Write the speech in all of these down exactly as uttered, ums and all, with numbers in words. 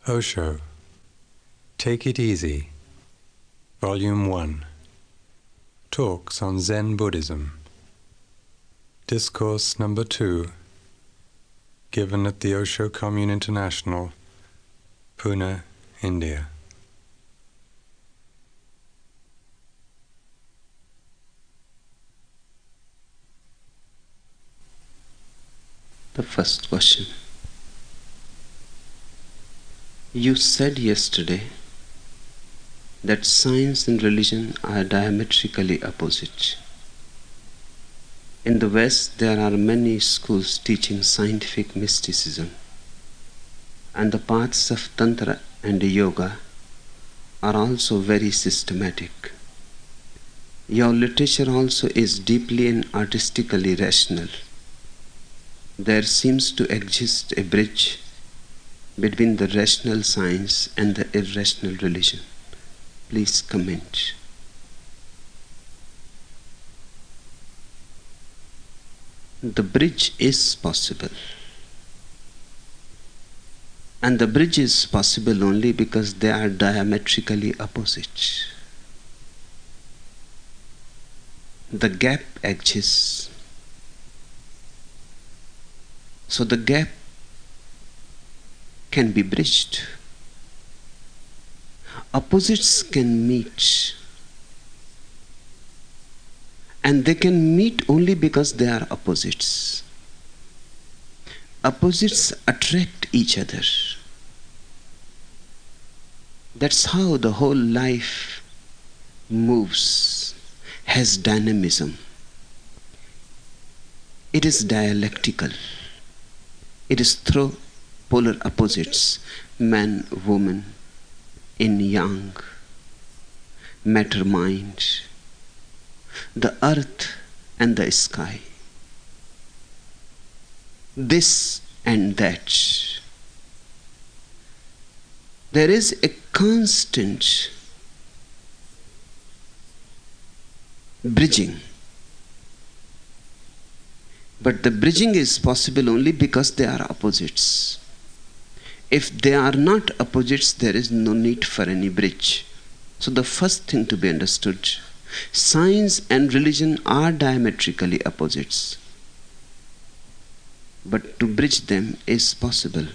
Osho, Take It Easy, Volume one, Talks on Zen Buddhism, Discourse Number two, given at the Osho Commune International, Pune, India. The first question. You said yesterday that science and religion are diametrically opposite. In the West, there are many schools teaching scientific mysticism, and the paths of Tantra and Yoga are also very systematic. Your literature also is deeply and artistically rational. There seems to exist a bridge between the rational science and the irrational religion. Please comment. The bridge is possible. And the bridge is possible only because they are diametrically opposite. The gap exists. So the gap can be bridged. Opposites can meet. And they can meet only because they are opposites. Opposites attract each other. That's how the whole life moves, has dynamism. It is dialectical. It is through polar opposites, man, woman, yin, yang, matter, mind, the earth and the sky, this and that. There is a constant bridging. But the bridging is possible only because they are opposites. If they are not opposites, there is no need for any bridge. So the first thing to be understood, science and religion are diametrically opposites. But to bridge them is possible.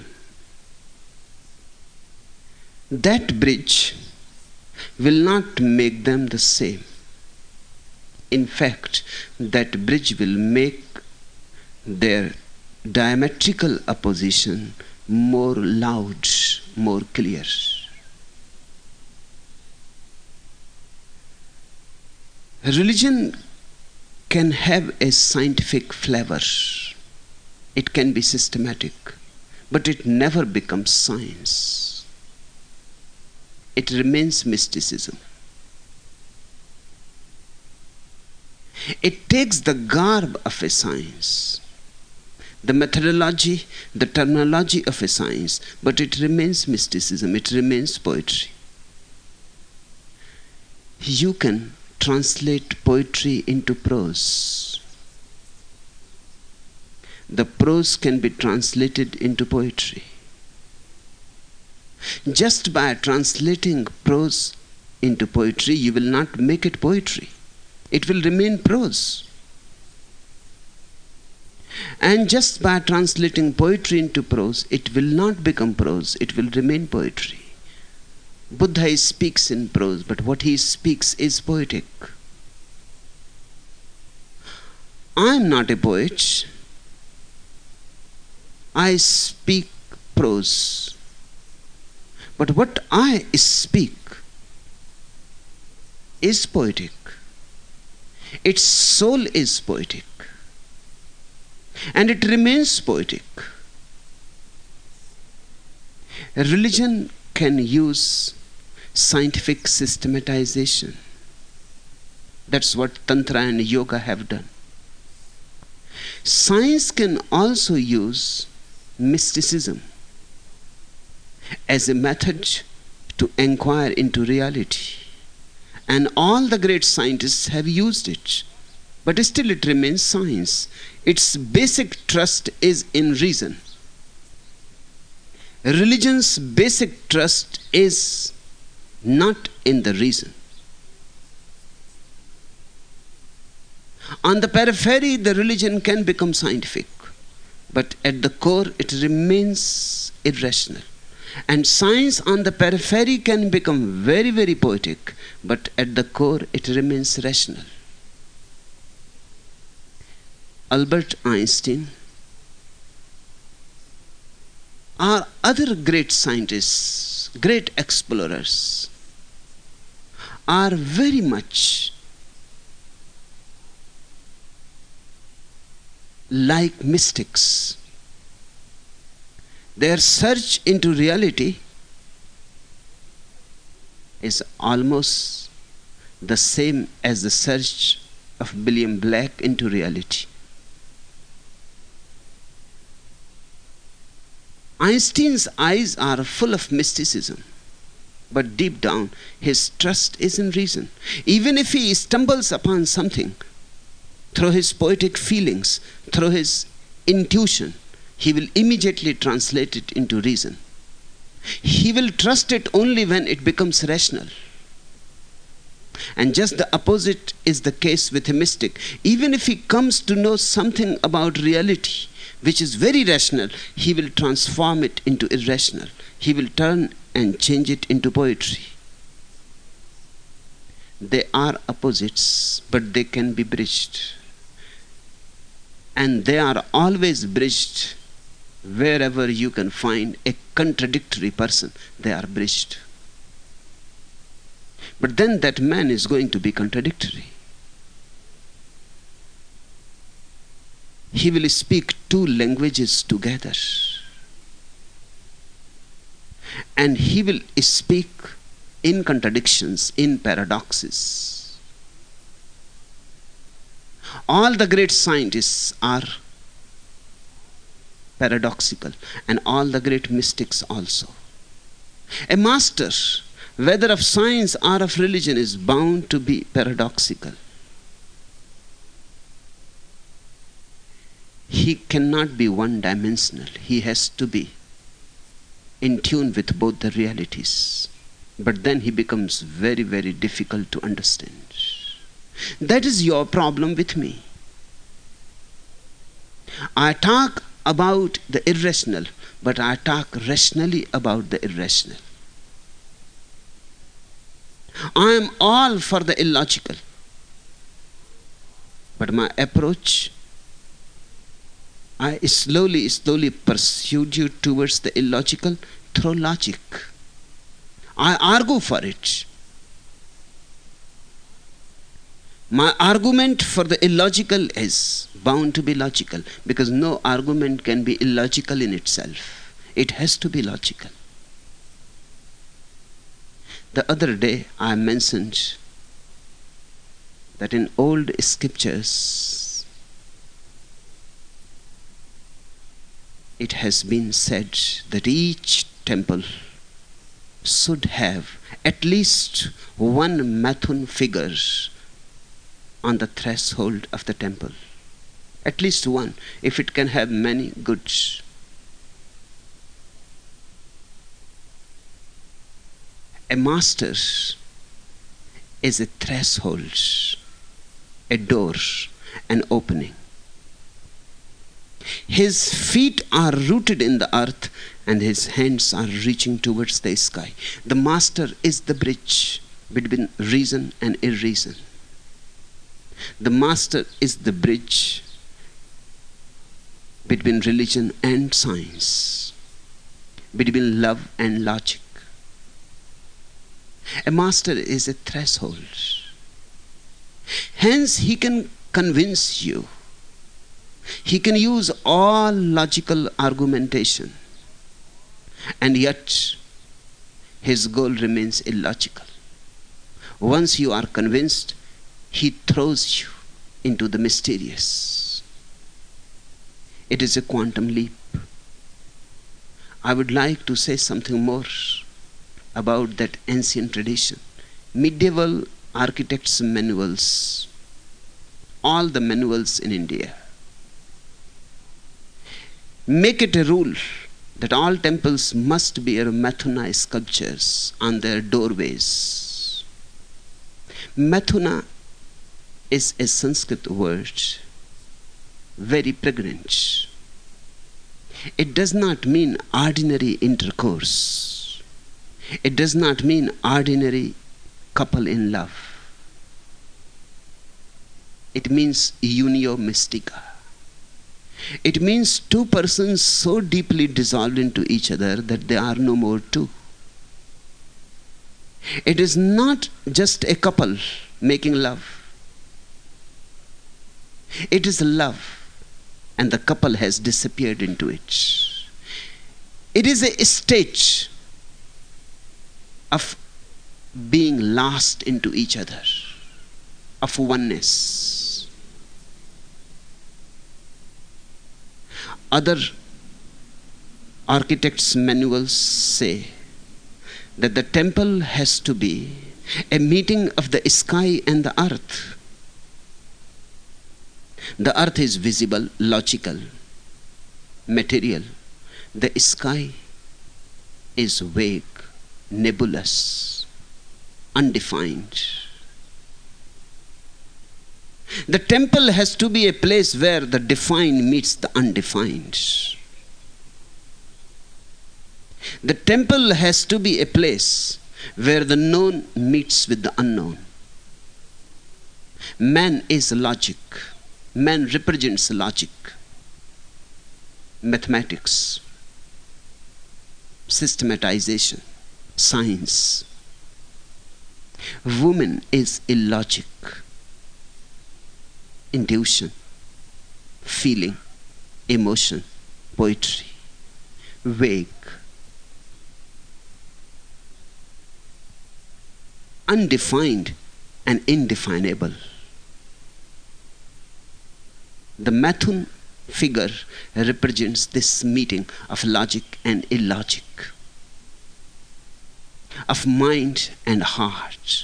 That bridge will not make them the same. In fact, that bridge will make their diametrical opposition more loud, more clear. Religion can have a scientific flavor. It can be systematic, but it never becomes science. It remains mysticism. It takes the garb of a science, the methodology, the terminology of a science, but it remains mysticism, it remains poetry. You can translate poetry into prose. The prose can be translated into poetry. Just by translating prose into poetry, you will not make it poetry. It will remain prose. And just by translating poetry into prose, it will not become prose, it will remain poetry. Buddha speaks in prose, but what he speaks is poetic. I am not a poet. I speak prose. But what I speak is poetic. Its soul is poetic. And it remains poetic. Religion can use scientific systematization. That's what Tantra and Yoga have done. Science can also use mysticism as a method to inquire into reality. And all the great scientists have used it. But still it remains science. Its basic trust is in reason. Religion's basic trust is not in the reason. On the periphery, the religion can become scientific, but at the core, it remains irrational. And science on the periphery can become very, very poetic, but at the core, it remains rational. Albert Einstein or other great scientists, great explorers, are very much like mystics. Their search into reality is almost the same as the search of William Black into reality. Einstein's eyes are full of mysticism, but deep down his trust is in reason. Even if he stumbles upon something, through his poetic feelings, through his intuition, he will immediately translate it into reason. He will trust it only when it becomes rational. And just the opposite is the case with a mystic. Even if he comes to know something about reality, which is very rational, he will transform it into irrational. He will turn and change it into poetry. They are opposites, but they can be bridged. And they are always bridged wherever you can find a contradictory person. They are bridged. But then that man is going to be contradictory. He will speak two languages together. And he will speak in contradictions, in paradoxes. All the great scientists are paradoxical, and all the great mystics also. A master, whether of science or of religion, is bound to be paradoxical. He cannot be one-dimensional. He has to be in tune with both the realities. But then he becomes very, very difficult to understand. That is your problem with me. I talk about the irrational, but I talk rationally about the irrational. I am all for the illogical, but my approach, I slowly, slowly pursued you towards the illogical through logic. I argue for it. My argument for the illogical is bound to be logical, because no argument can be illogical in itself. It has to be logical. The other day I mentioned that in old scriptures it has been said that each temple should have at least one Mathun figure on the threshold of the temple. At least one, if it can have many goods. A master is a threshold, a door, an opening. His feet are rooted in the earth and his hands are reaching towards the sky. The master is the bridge between reason and irreason. The master is the bridge between religion and science, between love and logic. A master is a threshold. Hence he can convince you. He can use all logical argumentation, and yet his goal remains illogical. Once you are convinced, he throws you into the mysterious. It is a quantum leap. I would like to say something more about that ancient tradition. Medieval architects' manuals, all the manuals in India, make it a rule that all temples must bear Mathuna sculptures on their doorways. Mathuna is a Sanskrit word, very pregnant. It does not mean ordinary intercourse. It does not mean ordinary couple in love. It means unio mystica. It means two persons so deeply dissolved into each other that they are no more two. It is not just a couple making love. It is love, and the couple has disappeared into it. It is a state of being lost into each other, of oneness. Other architects' manuals say that the temple has to be a meeting of the sky and the earth. The earth is visible, logical, material. The sky is vague, nebulous, undefined. The temple has to be a place where the defined meets the undefined. The temple has to be a place where the known meets with the unknown. Man is logic. Man represents logic, mathematics, systematization, science. Woman is illogic, intuition, feeling, emotion, poetry, vague, undefined and indefinable. The Mathun figure represents this meeting of logic and illogic, of mind and heart,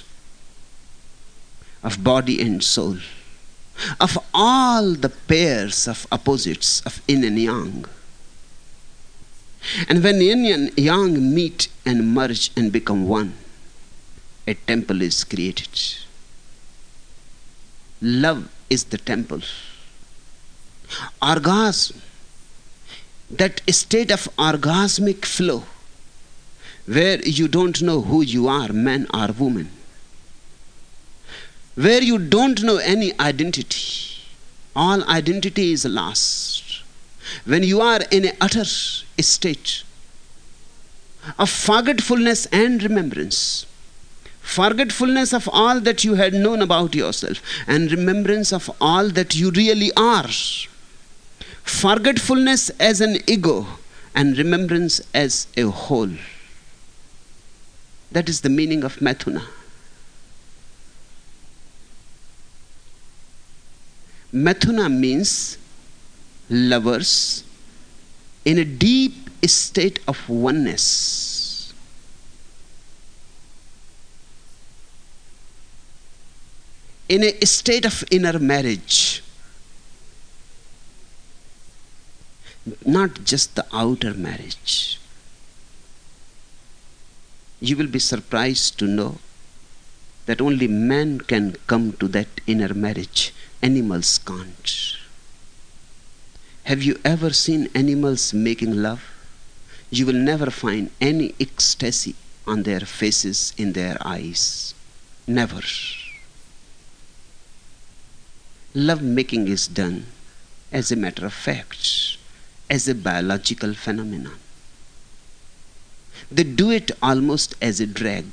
of body and soul, of all the pairs of opposites of yin and yang. And when yin and yang meet and merge and become one, a temple is created. Love is the temple. Orgasm, that state of orgasmic flow, where you don't know who you are, man or woman, where you don't know any identity, all identity is lost. When you are in an utter state of forgetfulness and remembrance, forgetfulness of all that you had known about yourself and remembrance of all that you really are. Forgetfulness as an ego and remembrance as a whole. That is the meaning of Mathuna. Mathuna means lovers in a deep state of oneness. In a state of inner marriage. Not just the outer marriage. You will be surprised to know that only man can come to that inner marriage. Animals can't. Have you ever seen animals making love? You will never find any ecstasy on their faces, in their eyes. Never. Love making is done as a matter of fact, as a biological phenomenon. They do it almost as a drag.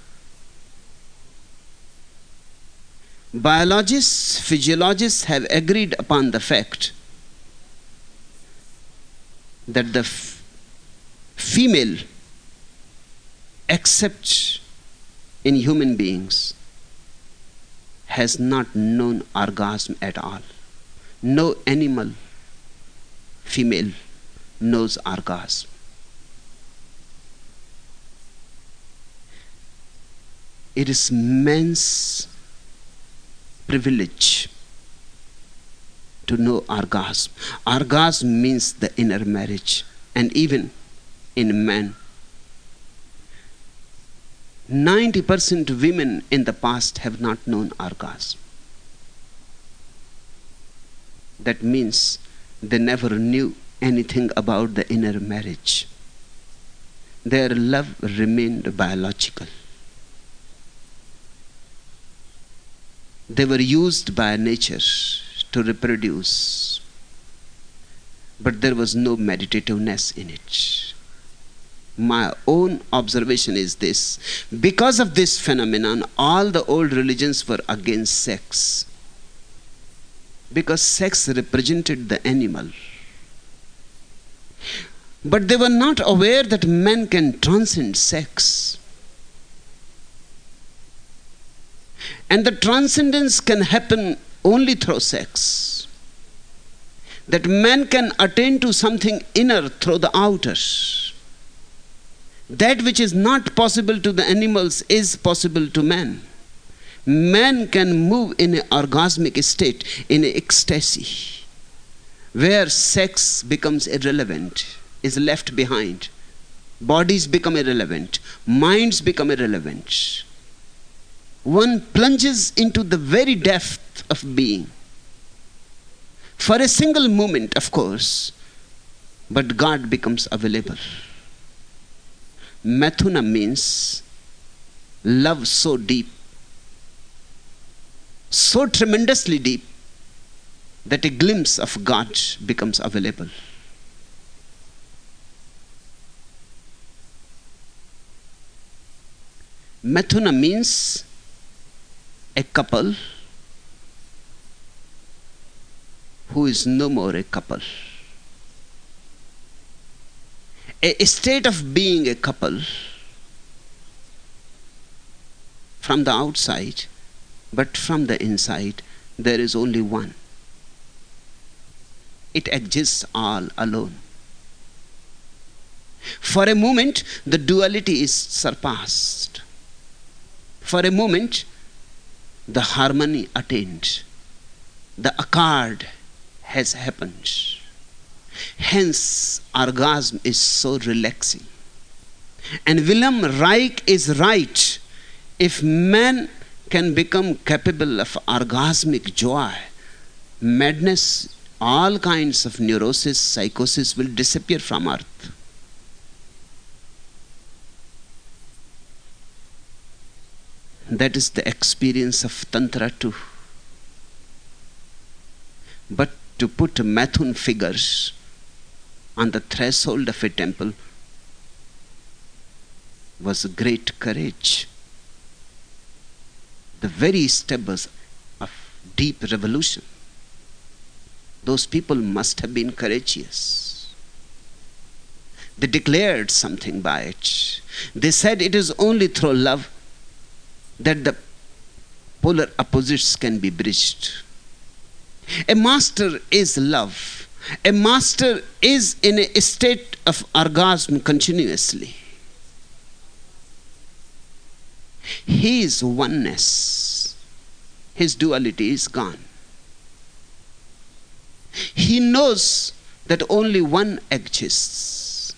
Biologists, physiologists have agreed upon the fact that the f- female, except in human beings, has not known orgasm at all. No animal female knows orgasm. It is man's privilege to know orgasm. Orgasm means the inner marriage. And even in men. ninety percent women in the past have not known orgasm. That means they never knew anything about the inner marriage. Their love remained biological. They were used by nature to reproduce, but there was no meditativeness in it. My own observation is this: because of this phenomenon, all the old religions were against sex, because sex represented the animal. But they were not aware that men can transcend sex. And the transcendence can happen only through sex. That man can attain to something inner through the outer. That which is not possible to the animals is possible to man. Man can move in an orgasmic state, in an ecstasy, where sex becomes irrelevant, is left behind. Bodies become irrelevant. Minds become irrelevant. One plunges into the very depth of being. For a single moment, of course, but God becomes available. Mathuna means love so deep, so tremendously deep, that a glimpse of God becomes available. Mathuna means a couple who is no more a couple. A state of being a couple from the outside, but from the inside there is only one. It exists all alone. For a moment, the duality is surpassed. For a moment, the harmony attained. The accord has happened. Hence, orgasm is so relaxing. And Wilhelm Reich is right. If man can become capable of orgasmic joy, madness, all kinds of neurosis, psychosis will disappear from earth. That is the experience of Tantra too. But to put Mathun figures on the threshold of a temple was a great courage. The very step was of deep revolution. Those people must have been courageous. They declared something by it. They said it is only through love that the polar opposites can be bridged. A master is love. A master is in a state of orgasm continuously. He is oneness. His duality is gone. He knows that only one exists.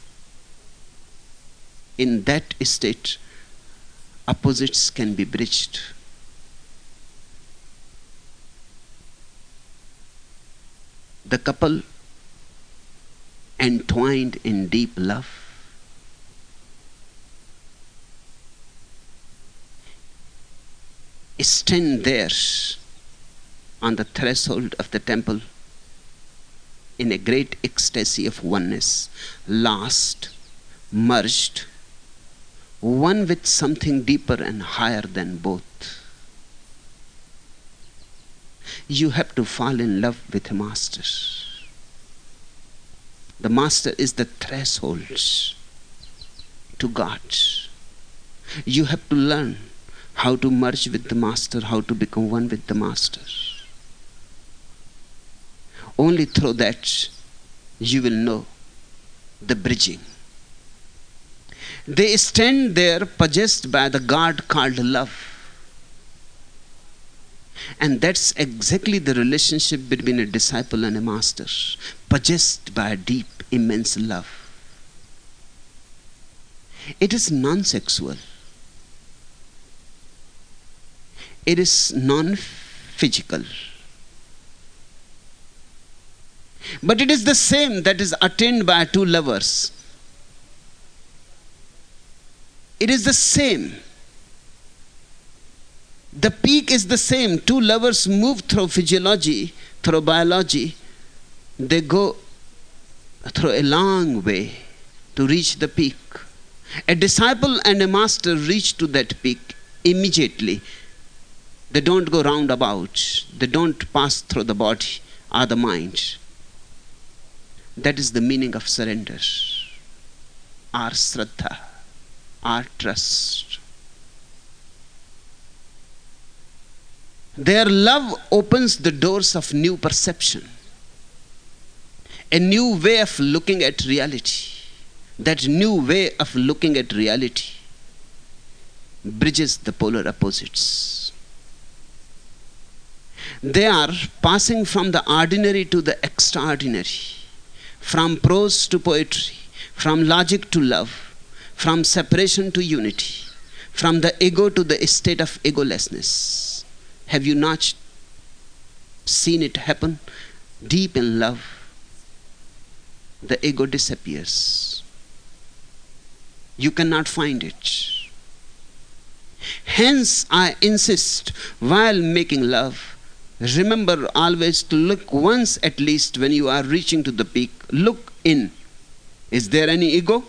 In that state, opposites can be bridged. The couple entwined in deep love stand there on the threshold of the temple in a great ecstasy of oneness, lost, merged, one with something deeper and higher than both. You have to fall in love with a master. The master is the threshold to God. You have to learn how to merge with the master, how to become one with the master. Only through that you will know the bridging. They stand there possessed by the God called love. And that's exactly the relationship between a disciple and a master, possessed by a deep, immense love. It is non-sexual. It is non-physical. But it is the same that is attained by two lovers. It is the same. The peak is the same. Two lovers move through physiology, through biology. They go through a long way to reach the peak. A disciple and a master reach to that peak immediately. They don't go roundabout. They don't pass through the body or the mind. That is the meaning of surrender, our shraddha, our trust. Their love opens the doors of new perception, a new way of looking at reality. That new way of looking at reality bridges the polar opposites. They are passing from the ordinary to the extraordinary, from prose to poetry, from logic to love, from separation to unity, from the ego to the state of egolessness. Have you not seen it happen? Deep in love, the ego disappears. You cannot find it. Hence, I insist, while making love, remember always to look once at least when you are reaching to the peak. Look in. Is there any ego?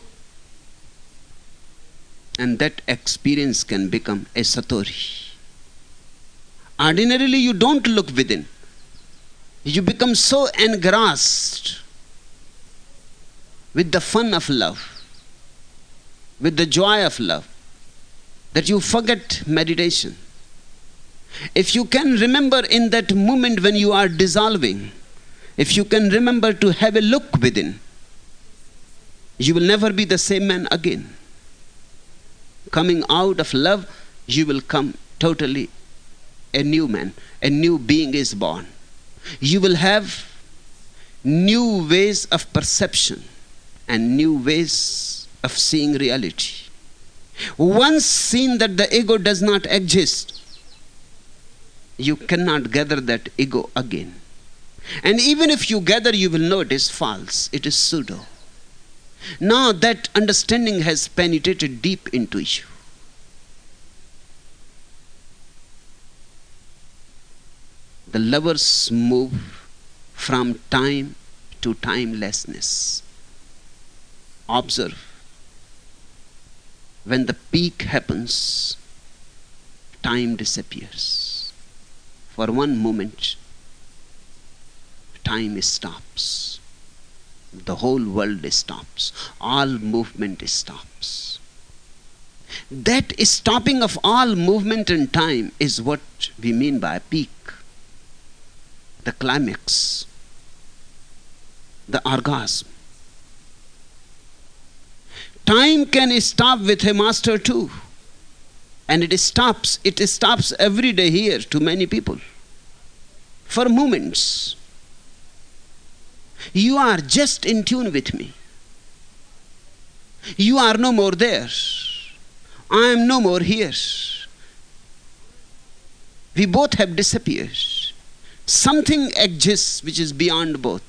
And that experience can become a satori. Ordinarily, you don't look within. You become so engrossed with the fun of love, with the joy of love, that you forget meditation. If you can remember in that moment when you are dissolving, if you can remember to have a look within, you will never be the same man again. Coming out of love, you will come totally a new man. A new being is born. You will have new ways of perception and new ways of seeing reality. Once seen that the ego does not exist, you cannot gather that ego again. And even if you gather, you will know it is false, it is pseudo. Now that understanding has penetrated deep into you. The lovers move from time to timelessness. Observe. When the peak happens, time disappears. For one moment, time stops. The whole world stops. All movement stops. That stopping of all movement and time is what we mean by peak. The climax, the orgasm. Time can stop with a master too. And it stops, it stops every day here to many people. For moments. You are just in tune with me. You are no more there. I am no more here. We both have disappeared. Something exists which is beyond both.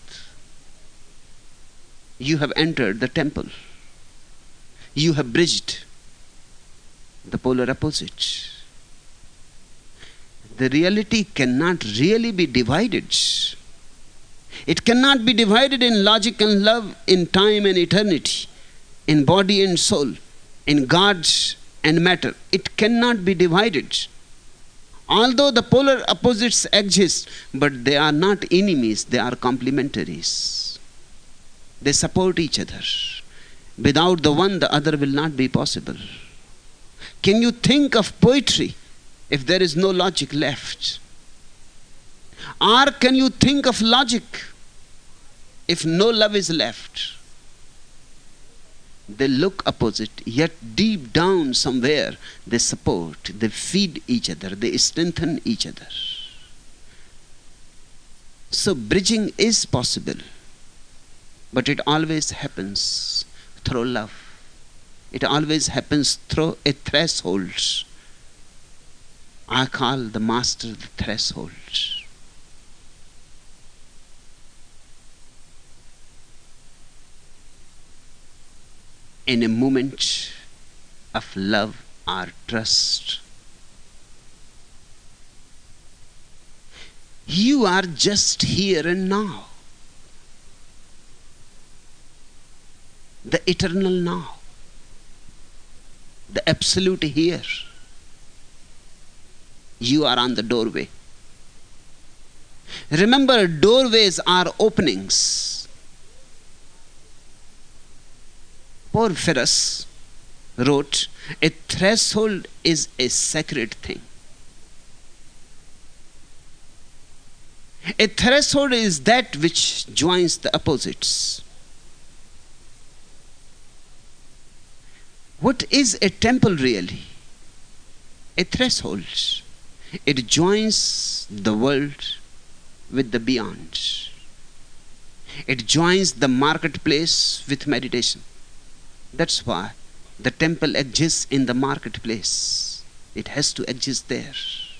You have entered the temple. You have bridged the polar opposite. The reality cannot really be divided. It cannot be divided in logic and love, in time and eternity, in body and soul, in God and matter. It cannot be divided. Although the polar opposites exist, but they are not enemies, they are complementaries. They support each other. Without the one, the other will not be possible. Can you think of poetry if there is no logic left? Or can you think of logic if no love is left? They look opposite, yet deep down somewhere they support, they feed each other, they strengthen each other. So bridging is possible, but it always happens through love. It always happens through a threshold. I call the master the threshold. In a moment of love or trust, you are just here and now. The eternal now. The absolute here. You are on the doorway. Remember, doorways are openings. Porphyros wrote, a threshold is a sacred thing. A threshold is that which joins the opposites. What is a temple really? A threshold. It joins the world with the beyond. It joins the marketplace with meditation. That's why the temple exists in the marketplace. It has to exist there.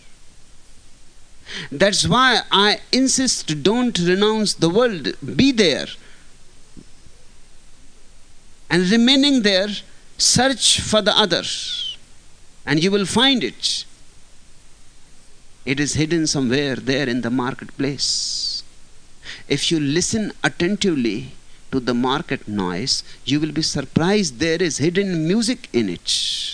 That's why I insist, don't renounce the world. Be there. And remaining there, search for the other. And you will find it. It is hidden somewhere there in the marketplace. If you listen attentively to the market noise, you will be surprised there is hidden music in it.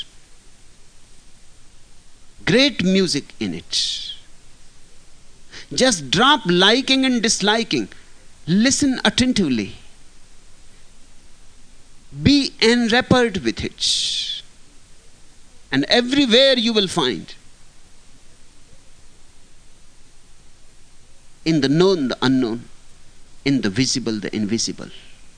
Great music in it. Just drop liking and disliking. Listen attentively. Be enwrapped with it. And everywhere you will find. In the known, the unknown. In the visible, the invisible.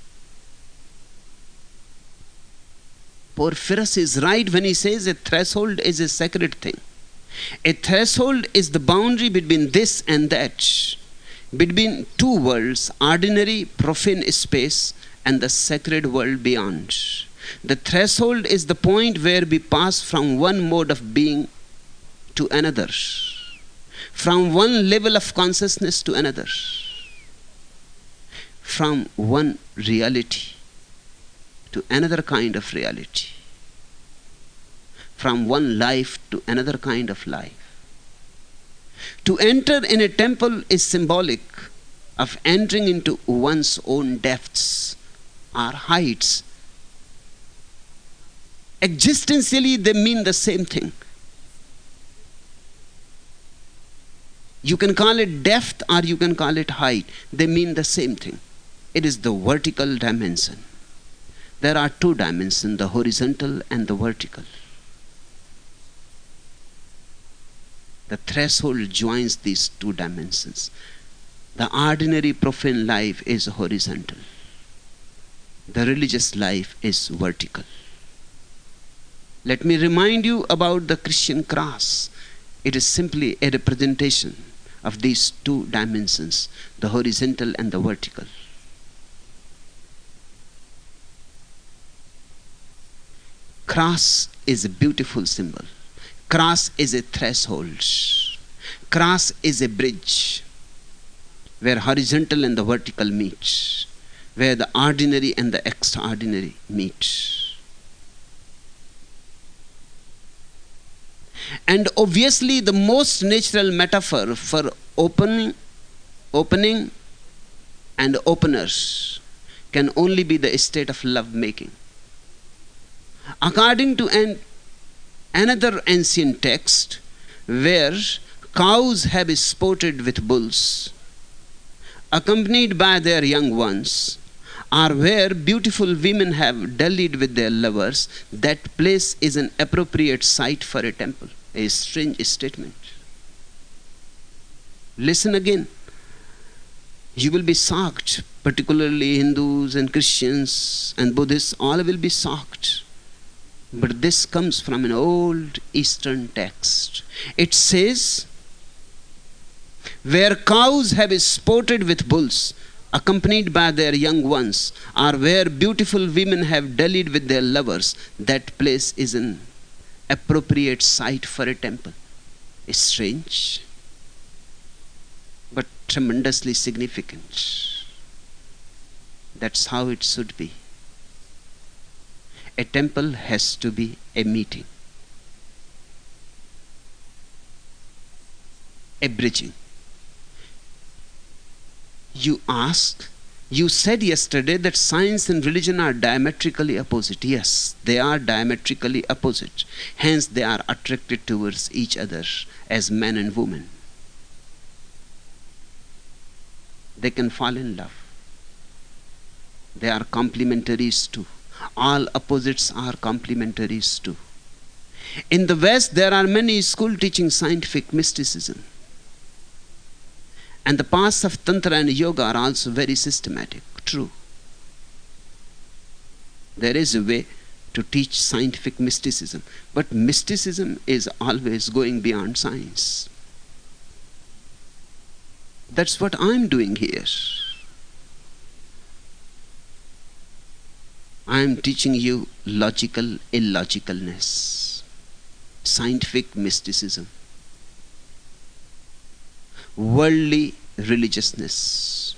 Porphyros is right when he says a threshold is a sacred thing. A threshold is the boundary between this and that, between two worlds, ordinary, profane space, and the sacred world beyond. The threshold is the point where we pass from one mode of being to another, from one level of consciousness to another, from one reality to another kind of reality, from one life to another kind of life. To enter in a temple is symbolic of entering into one's own depths or heights. Existentially, they mean the same thing. You can call it depth or you can call it height. They mean the same thing. It is the vertical dimension. There are two dimensions, the horizontal and the vertical. The threshold joins these two dimensions. The ordinary profane life is horizontal. The religious life is vertical. Let me remind you about the Christian cross. It is simply a representation of these two dimensions, the horizontal and the vertical. Cross is a beautiful symbol. Cross is a threshold. Cross is a bridge where horizontal and the vertical meet, where the ordinary and the extraordinary meet. And obviously the most natural metaphor for opening, opening and openers can only be the state of love making. According to an, another ancient text, where cows have sported with bulls, accompanied by their young ones, or where beautiful women have dallied with their lovers, that place is an appropriate site for a temple. A strange statement. Listen again. You will be shocked, particularly Hindus and Christians and Buddhists, all will be shocked. But this comes from an old Eastern text. It says, where cows have sported with bulls, accompanied by their young ones, or where beautiful women have dallied with their lovers, that place is an appropriate site for a temple. It's strange, but tremendously significant. That's how it should be. A temple has to be a meeting, a bridging. You ask, you said yesterday that science and religion are diametrically opposite. Yes, they are diametrically opposite. Hence, they are attracted towards each other as man and woman. They can fall in love. They are complementaries too. All opposites are complementaries too. In the West, there are many schools teaching scientific mysticism. And the paths of Tantra and Yoga are also very systematic. True. There is a way to teach scientific mysticism. But mysticism is always going beyond science. That's what I'm doing here. I'm teaching you logical illogicalness, scientific mysticism, worldly religiousness.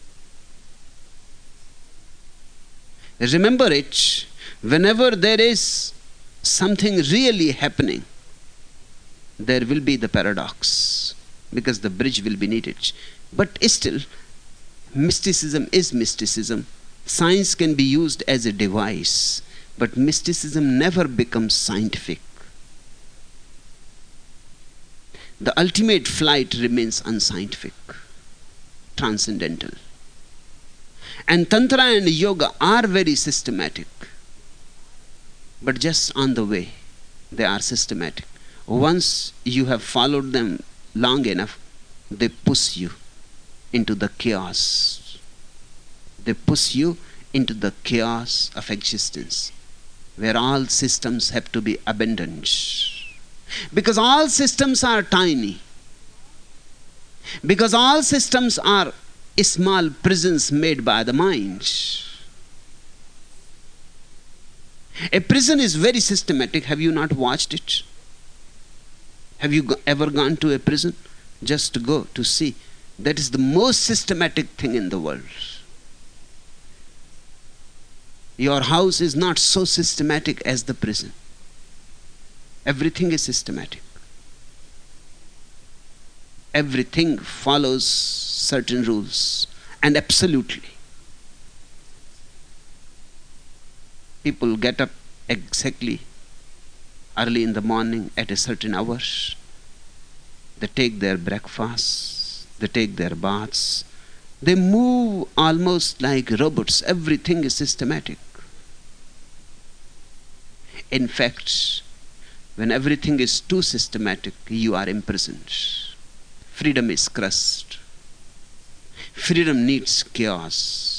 Remember it, whenever there is something really happening, there will be the paradox, because the bridge will be needed. But still, mysticism is mysticism. Science can be used as a device, but mysticism never becomes scientific. The ultimate flight remains unscientific, transcendental. And Tantra and Yoga are very systematic, but just on the way, they are systematic. Once you have followed them long enough, they push you into the chaos. They push you into the chaos of existence, where all systems have to be abandoned. Because all systems are tiny. Because all systems are small prisons made by the mind. A prison is very systematic. Have you not watched it? Have you ever gone to a prison? Just go to see. That is the most systematic thing in the world. Your house is not so systematic as the prison. Everything is systematic. Everything follows certain rules, and absolutely. People get up exactly early in the morning at a certain hour. They take their breakfast, they take their baths, they move almost like robots. Everything is systematic. In fact, when everything is too systematic, you are imprisoned. Freedom is crushed. Freedom needs chaos.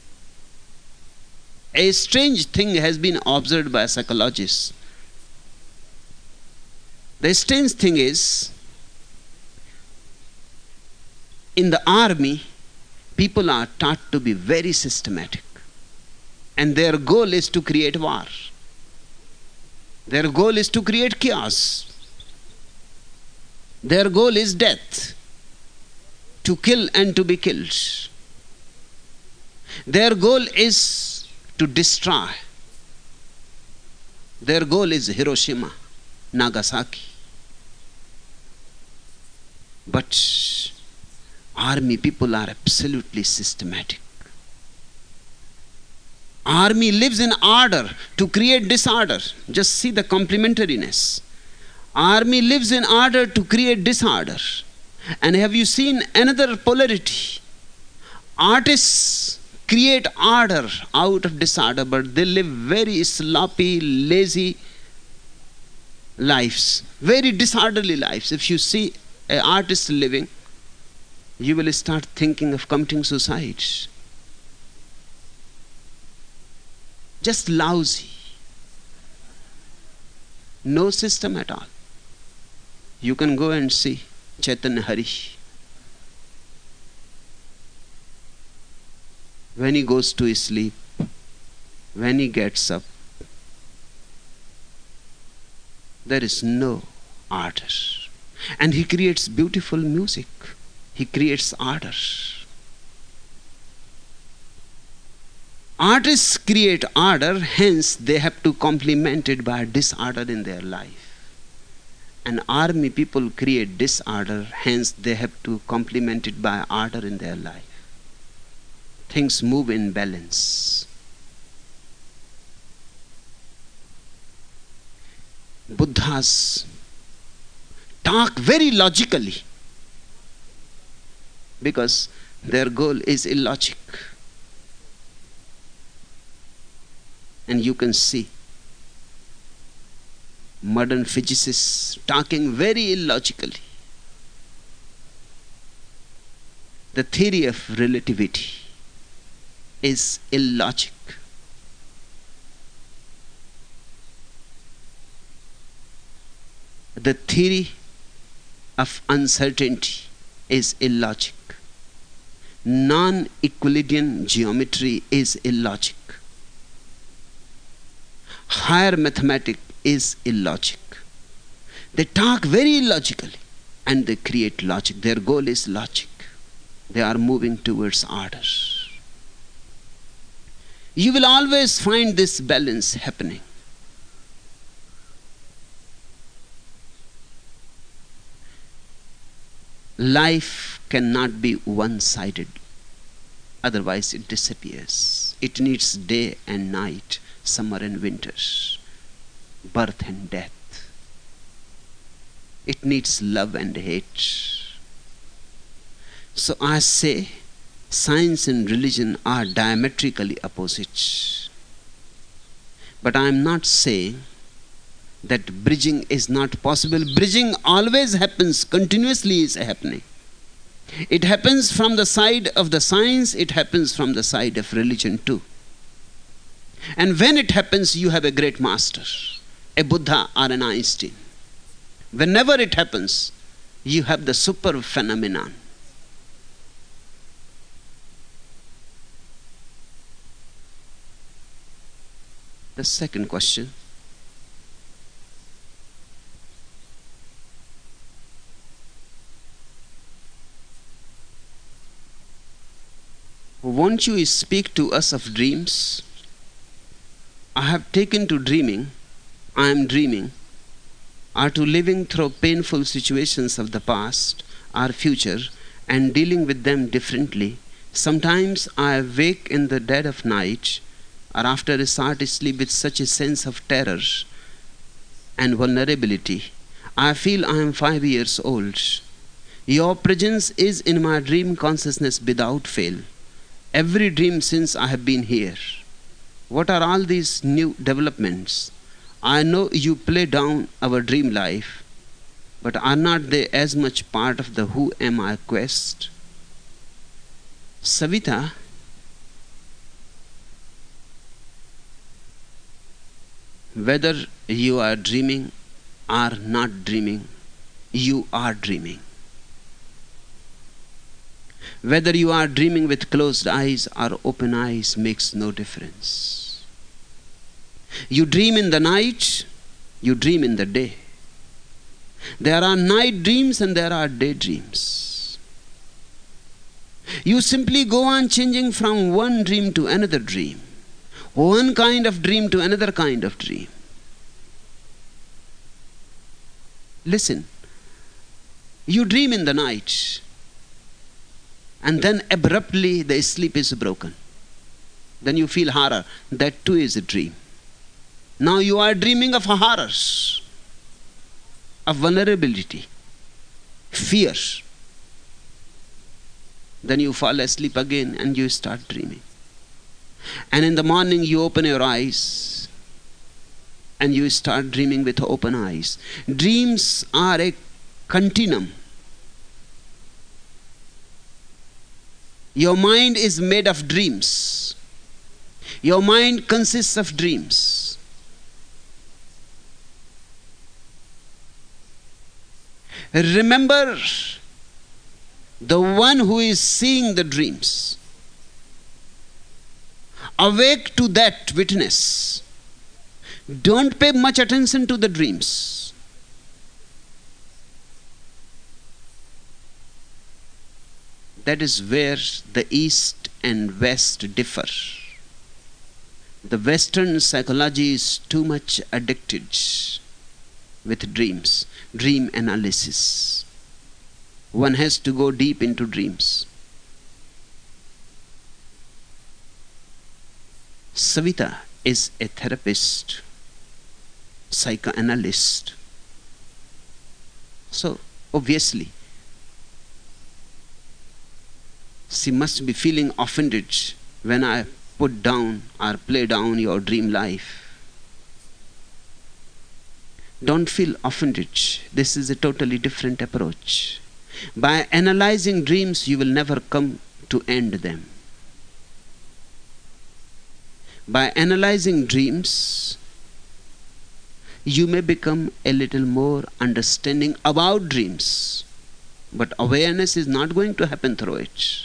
A strange thing has been observed by psychologists. The strange thing is, in the army, people are taught to be very systematic. And their goal is to create war. Their goal is to create chaos. Their goal is death. To kill and to be killed. Their goal is to destroy. Their goal is Hiroshima, Nagasaki. But army people are absolutely systematic. Army lives in order to create disorder. Just see the complementariness. Army lives in order to create disorder. And have you seen another polarity? Artists create order out of disorder, but they live very sloppy, lazy lives, very disorderly lives. If you see an artist living, you will start thinking of committing suicide. Just lousy. No system at all. You can go and see Chaitanya Hari. when he goes to sleep, when he gets up, there is no order. And he creates beautiful music. He creates order. Artists create order, hence they have to complement it by disorder in their life. And army people create disorder, hence they have to complement it by order in their life. Things move in balance. Buddhas talk very logically because their goal is illogic. And you can see modern physicists talking very illogically. The theory of relativity is illogic. The theory of uncertainty is illogic. Non-Euclidean geometry is illogic. Higher mathematics is illogic. They talk very illogically and they create logic. Their goal is logic. They are moving towards order. You will always find this balance happening. Life cannot be one-sided, otherwise it disappears. It needs day and night, summer and winter, birth and death. It needs love and hate. So I say, science and religion are diametrically opposite. But I am not saying that bridging is not possible. Bridging always happens, continuously is happening. It happens from the side of the science, it happens from the side of religion too. And when it happens, you have a great master, a Buddha or an Einstein. Whenever it happens, you have the super phenomenon. The second question. Won't you speak to us of dreams? I have taken to dreaming, I am dreaming, or to living through painful situations of the past or future and dealing with them differently. Sometimes I wake in the dead of night or after a short sleep with such a sense of terror and vulnerability. I feel I am five years old. Your presence is in my dream consciousness without fail. Every dream since I have been here. What are all these new developments? I know you play down our dream life, but are not they as much part of the who am I quest? Savita, whether you are dreaming or not dreaming, you are dreaming. Whether you are dreaming with closed eyes or open eyes makes no difference. You dream in the night, you dream in the day. There are night dreams and there are day dreams. You simply go on changing from one dream to another dream, one kind of dream to another kind of dream. Listen, you dream in the night, and then abruptly the sleep is broken. Then you feel horror. That too is a dream. Now you are dreaming of horrors, of vulnerability, fear. Then you fall asleep again and you start dreaming. And in the morning you open your eyes and you start dreaming with open eyes. Dreams are a continuum. Your mind is made of dreams. Your mind consists of dreams. Remember the one who is seeing the dreams. awake to that witness. Don't pay much attention to the dreams. That is where the East and West differ. The Western psychology is too much addicted with dreams, dream analysis. One has to go deep into dreams. Savita is a therapist, psychoanalyst. So, obviously, she must be feeling offended when I put down or play down your dream life. Don't feel offended. This is a totally different approach. By analyzing dreams, you will never come to end them. By analyzing dreams, you may become a little more understanding about dreams, but awareness is not going to happen through it.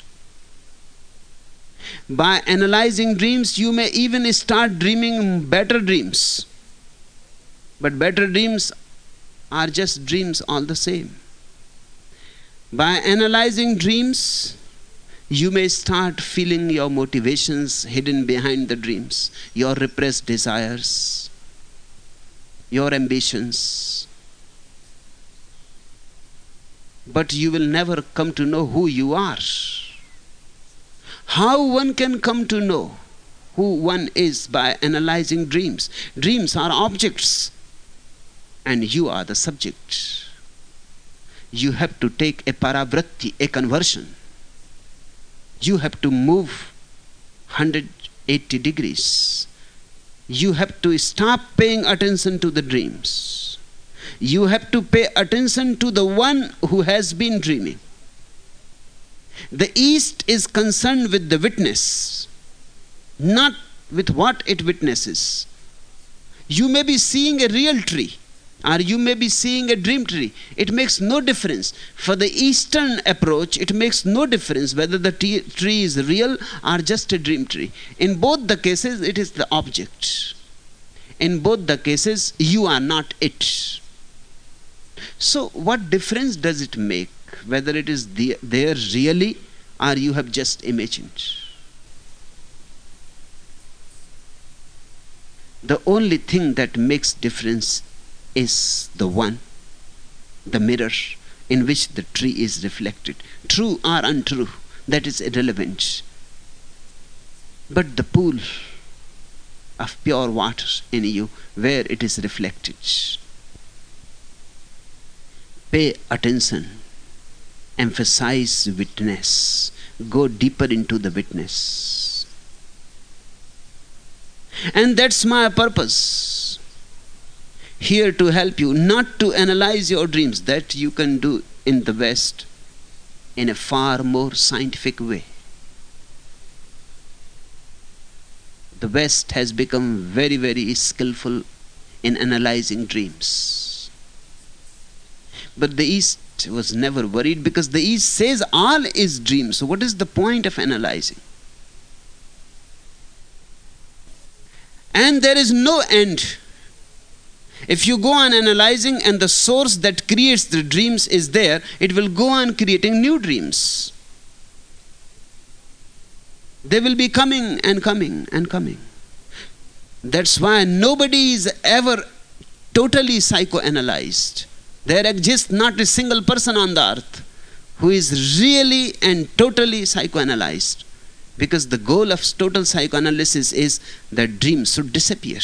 By analyzing dreams, you may even start dreaming better dreams, but better dreams are just dreams all the same. By analyzing dreams, you may start feeling your motivations hidden behind the dreams, your repressed desires, your ambitions. But you will never come to know who you are. How one can come to know who one is? By analyzing dreams. Dreams are objects, and you are the subject. You have to take a paravritti, a conversion. You have to move one hundred eighty degrees. You have to stop paying attention to the dreams. You have to pay attention to the one who has been dreaming. The East is concerned with the witness, not with what it witnesses. You may be seeing a real tree, or you may be seeing a dream tree. It makes no difference. For the Eastern approach, it makes no difference whether the t- tree is real or just a dream tree. In both the cases, it is the object. In both the cases, you are not it. So what difference does it make whether it is the, there really or you have just imagined? The only thing that makes difference is the one, the mirror in which the tree is reflected. True or untrue, that is irrelevant. But the pool of pure water in you, where it is reflected. Pay attention, emphasize witness, go deeper into the witness. And that's my purpose. Here to help you, not to analyze your dreams. That you can do in the West in a far more scientific way. The West has become very, very skillful in analyzing dreams. But the East was never worried, because the East says all is dream. So what is the point of analyzing? And there is no end. If you go on analyzing and the source that creates the dreams is there, it will go on creating new dreams. They will be coming and coming and coming. That's why nobody is ever totally psychoanalyzed. There exists not a single person on the earth who is really and totally psychoanalyzed. Because the goal of total psychoanalysis is that dreams should disappear.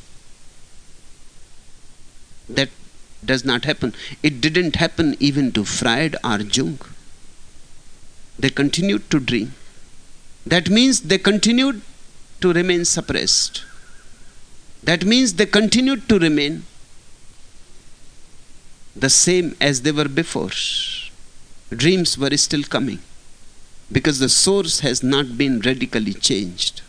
That does not happen. It didn't happen even to Freud or Jung. They continued to dream. That means they continued to remain suppressed. That means they continued to remain the same as they were before. Dreams were still coming, because the source has not been radically changed.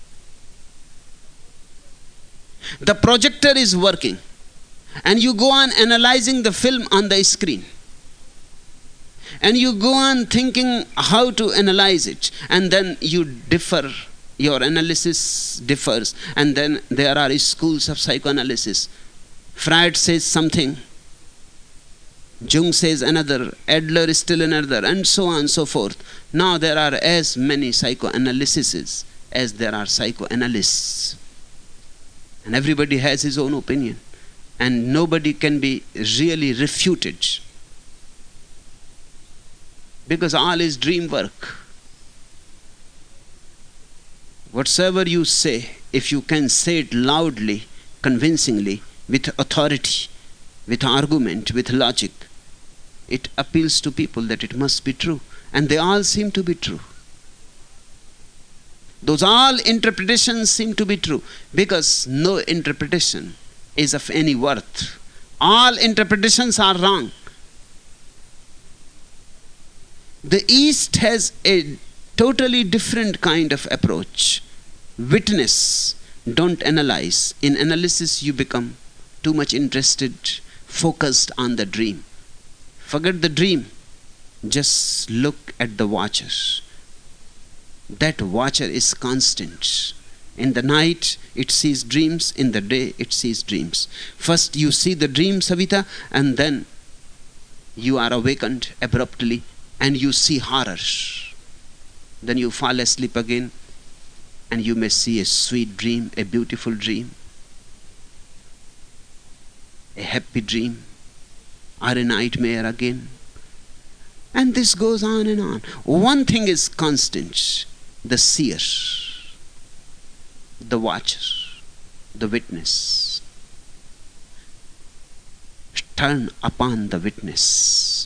The projector is working, and you go on analyzing the film on the screen. And you go on thinking how to analyze it, and then you differ your analysis differs. And then there are schools of psychoanalysis. Freud says something, Jung says another, Adler is still another, and so on and so forth. Now there are as many psychoanalyses as there are psychoanalysts. And everybody has his own opinion. And nobody can be really refuted. Because all is dream work. Whatsoever you say, if you can say it loudly, convincingly, with authority, with argument, with logic, it appeals to people that it must be true. And they all seem to be true. Those all interpretations seem to be true, because no interpretation is of any worth. All interpretations are wrong. The East has a totally different kind of approach. Witness, don't analyze. In analysis you become too much interested, focused on the dream. Forget the dream. Just look at the watcher. That watcher is constant. In the night it sees dreams, in the day it sees dreams. First you see the dream, Savita, and then you are awakened abruptly and you see horror. Then you fall asleep again and you may see a sweet dream, a beautiful dream, a happy dream, or a nightmare again. And this goes on and on. One thing is constant: the seer, the watcher, the witness. Turn upon the witness.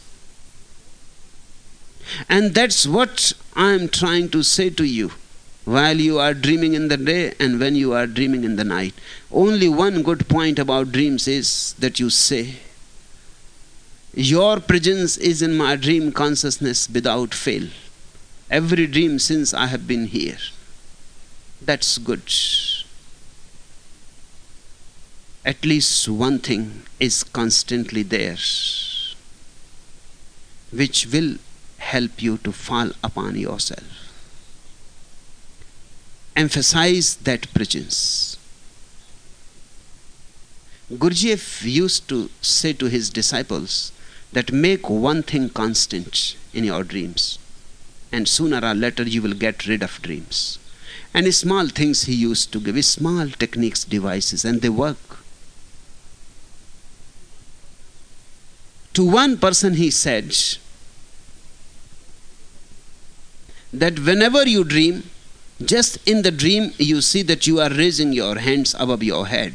And that's what I am trying to say to you while you are dreaming in the day and when you are dreaming in the night. Only one good point about dreams is that you say, your presence is in my dream consciousness without fail. Every dream since I have been here. That's good. At least one thing is constantly there, which will help you to fall upon yourself. Emphasize that presence. Gurdjieff used to say to his disciples that make one thing constant in your dreams, and sooner or later you will get rid of dreams. And small things he used to give, small techniques, devices, and they work. To one person he said that whenever you dream, just in the dream you see that you are raising your hands above your head.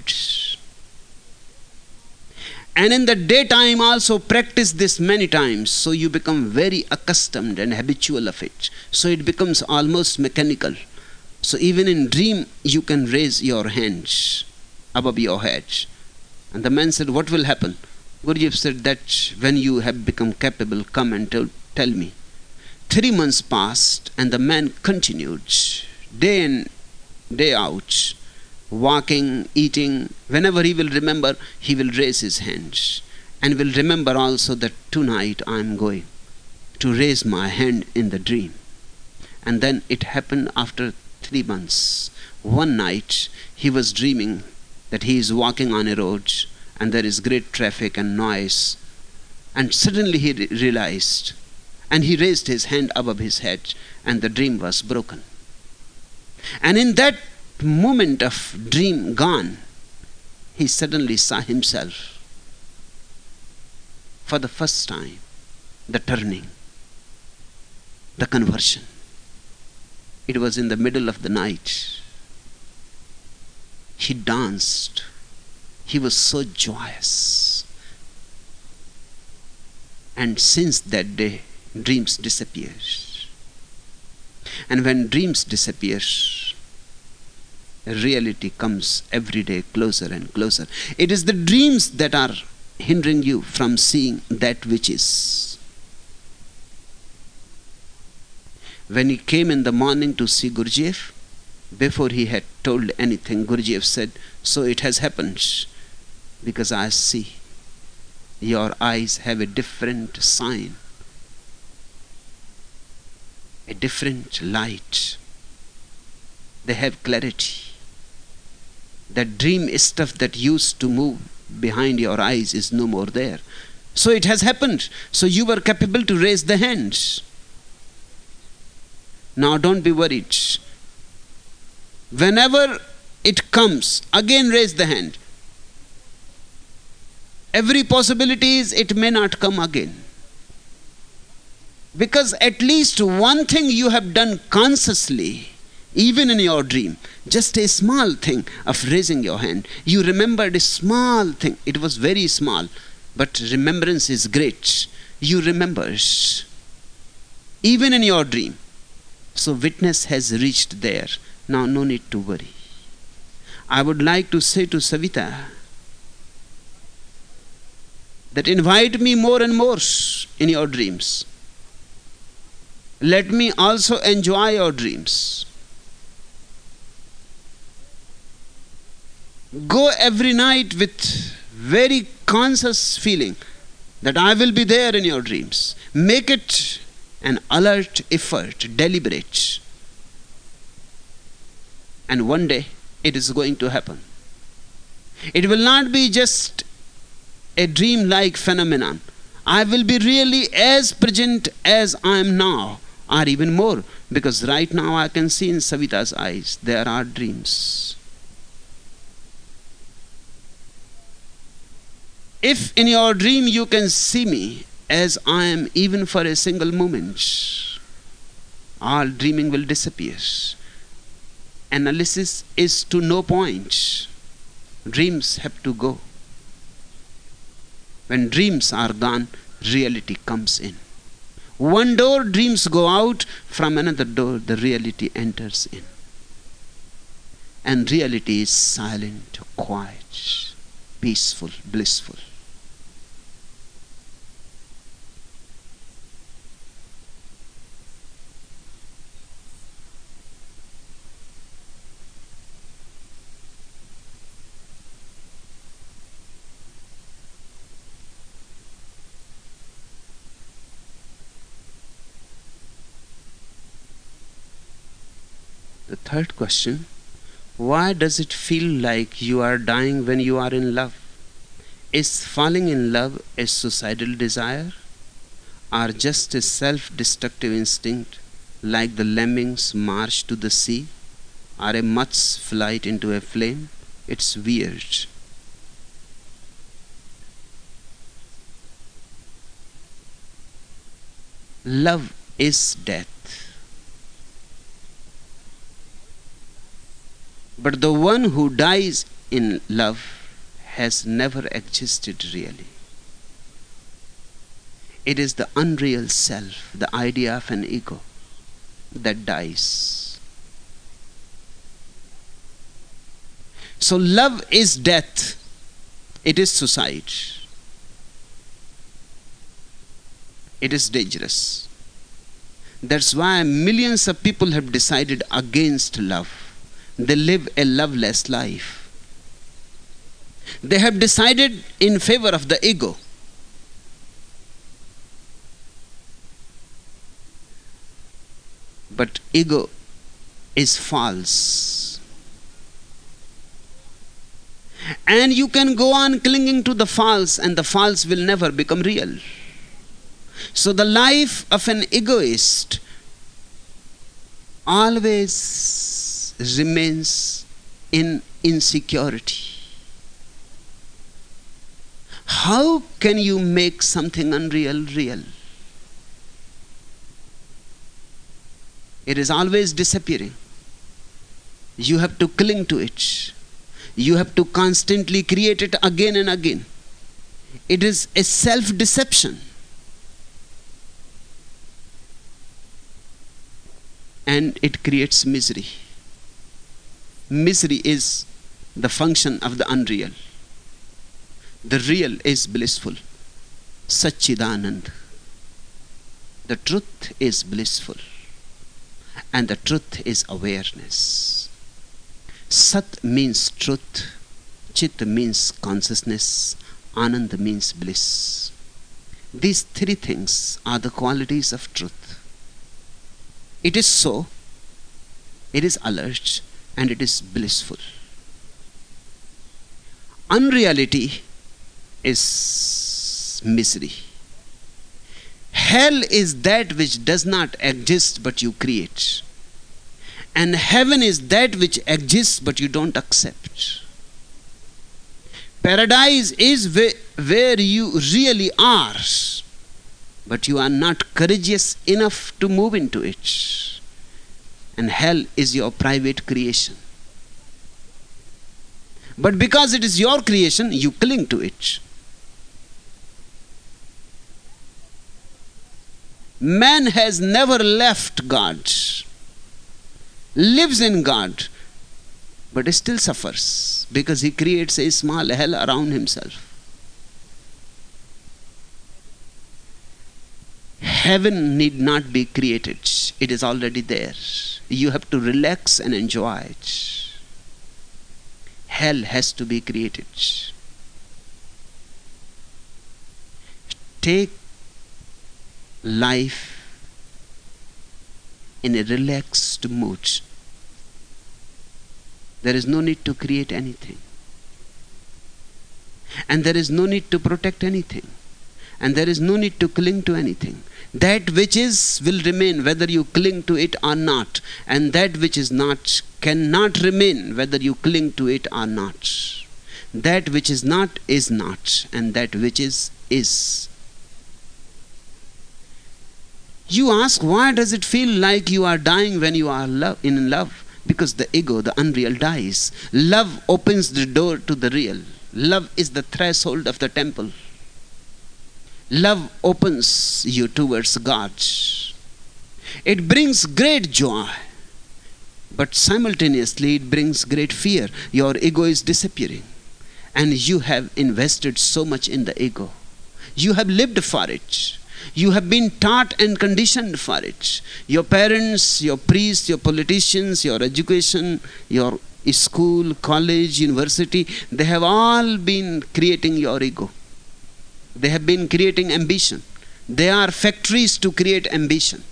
And in the daytime also practice this many times, so you become very accustomed and habitual of it. So it becomes almost mechanical. So even in dream you can raise your hands above your head. And the man said, what will happen? Gurdjieff said that when you have become capable, come and tell, tell me. Three months passed and the man continued, day in, day out, walking, eating. Whenever he will remember, he will raise his hands and will remember also that tonight I am going to raise my hand in the dream. And then it happened after three months. One night he was dreaming that he is walking on a road and there is great traffic and noise, and suddenly he re- realized and he raised his hand above his head and the dream was broken. And in that moment of dream gone, he suddenly saw himself for the first time, the turning, the conversion. It was in the middle of the night. He danced. He was so joyous. And since that day, dreams disappear. And when dreams disappear, reality comes every day closer and closer. It is the dreams that are hindering you from seeing that which is. When he came in the morning to see Gurdjieff, before he had told anything, Gurdjieff said, so it has happened, because I see your eyes have a different sign, a different light. They have clarity. That dream stuff that used to move behind your eyes is no more there. So it has happened. So you were capable to raise the hands. Now don't be worried. Whenever it comes, again raise the hand. Every possibility is it may not come again. Because at least one thing you have done consciously, even in your dream, just a small thing of raising your hand. You remembered a small thing. It was very small, but remembrance is great. You remember, even in your dream. So witness has reached there. Now no need to worry. I would like to say to Savita that invite me more and more in your dreams. Let me also enjoy your dreams. Go every night with very conscious feeling that I will be there in your dreams. Make it an alert effort, deliberate. And one day it is going to happen. It will not be just a dream-like phenomenon. I will be really as present as I am now, or even more, because right now I can see in Savita's eyes there are dreams. If in your dream you can see me as I am even for a single moment, all dreaming will disappear. Analysis is to no point. Dreams have to go. When dreams are gone, reality comes in. One door dreams go out, from another door the reality enters in. And reality is silent, quiet, peaceful, blissful. The third question, why does it feel like you are dying when you are in love? Is falling in love a suicidal desire, or just a self-destructive instinct, like the lemmings' march to the sea, or a moth's flight into a flame? It's weird. Love is death. But the one who dies in love has never existed really. It is the unreal self, the idea of an ego, that dies. So love is death. It is suicide. It is dangerous. That's why millions of people have decided against love. They live a loveless life. They have decided in favor of the ego. But ego is false. And you can go on clinging to the false, and the false will never become real. So the life of an egoist always remains in insecurity. How can you make something unreal real? It is always disappearing. You have to cling to it. You have to constantly create it again and again. It is a self-deception. And it creates misery. Misery is the function of the unreal. The real is blissful. Satchidanand. The truth is blissful. And the truth is awareness. Sat means truth. Chit means consciousness. Anand means bliss. These three things are the qualities of truth. It is so. It is alert. and it is blissful. Unreality is misery. Hell is that which does not exist but you create. And heaven is that which exists but you don't accept. Paradise is where, where you really are, but you are not courageous enough to move into it. And hell is your private creation. But because it is your creation, you cling to it. Man has never left God, lives in God, but still suffers because he creates a small hell around himself. Heaven need not be created. It is already there. You have to relax and enjoy it. Hell has to be created. Take life in a relaxed mood. There is no need to create anything. And there is no need to protect anything. And there is no need to cling to anything. That which is will remain whether you cling to it or not. And that which is not cannot remain whether you cling to it or not. That which is not is not. And that which is is. You ask, why does it feel like you are dying when you are love, in love? Because the ego, the unreal, dies. Love opens the door to the real. Love is the threshold of the temple. Love opens you towards God. It brings great joy, but simultaneously it brings great fear. Your ego is disappearing, and you have invested so much in the ego. You have lived for it. You have been taught and conditioned for it. Your parents, your priests, your politicians, your education, your school, college, university, they have all been creating your ego. They have been creating ambition. They are factories to create ambition.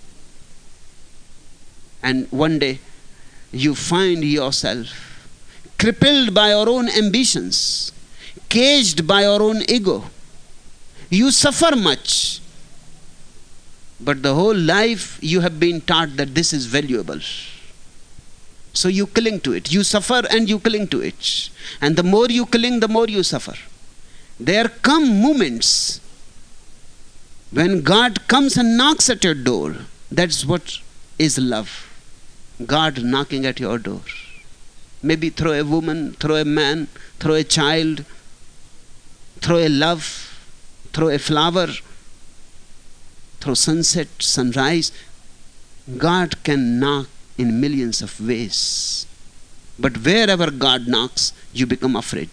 And one day you find yourself crippled by your own ambitions, caged by your own ego. You suffer much. But the whole life you have been taught that this is valuable. So you cling to it. You suffer and you cling to it. And the more you cling, the more you suffer. There come moments when God comes and knocks at your door. That's what is love. God knocking at your door. Maybe through a woman, through a man, through a child, through a love, through a flower, through sunset, sunrise. God can knock in millions of ways. But wherever God knocks, you become afraid.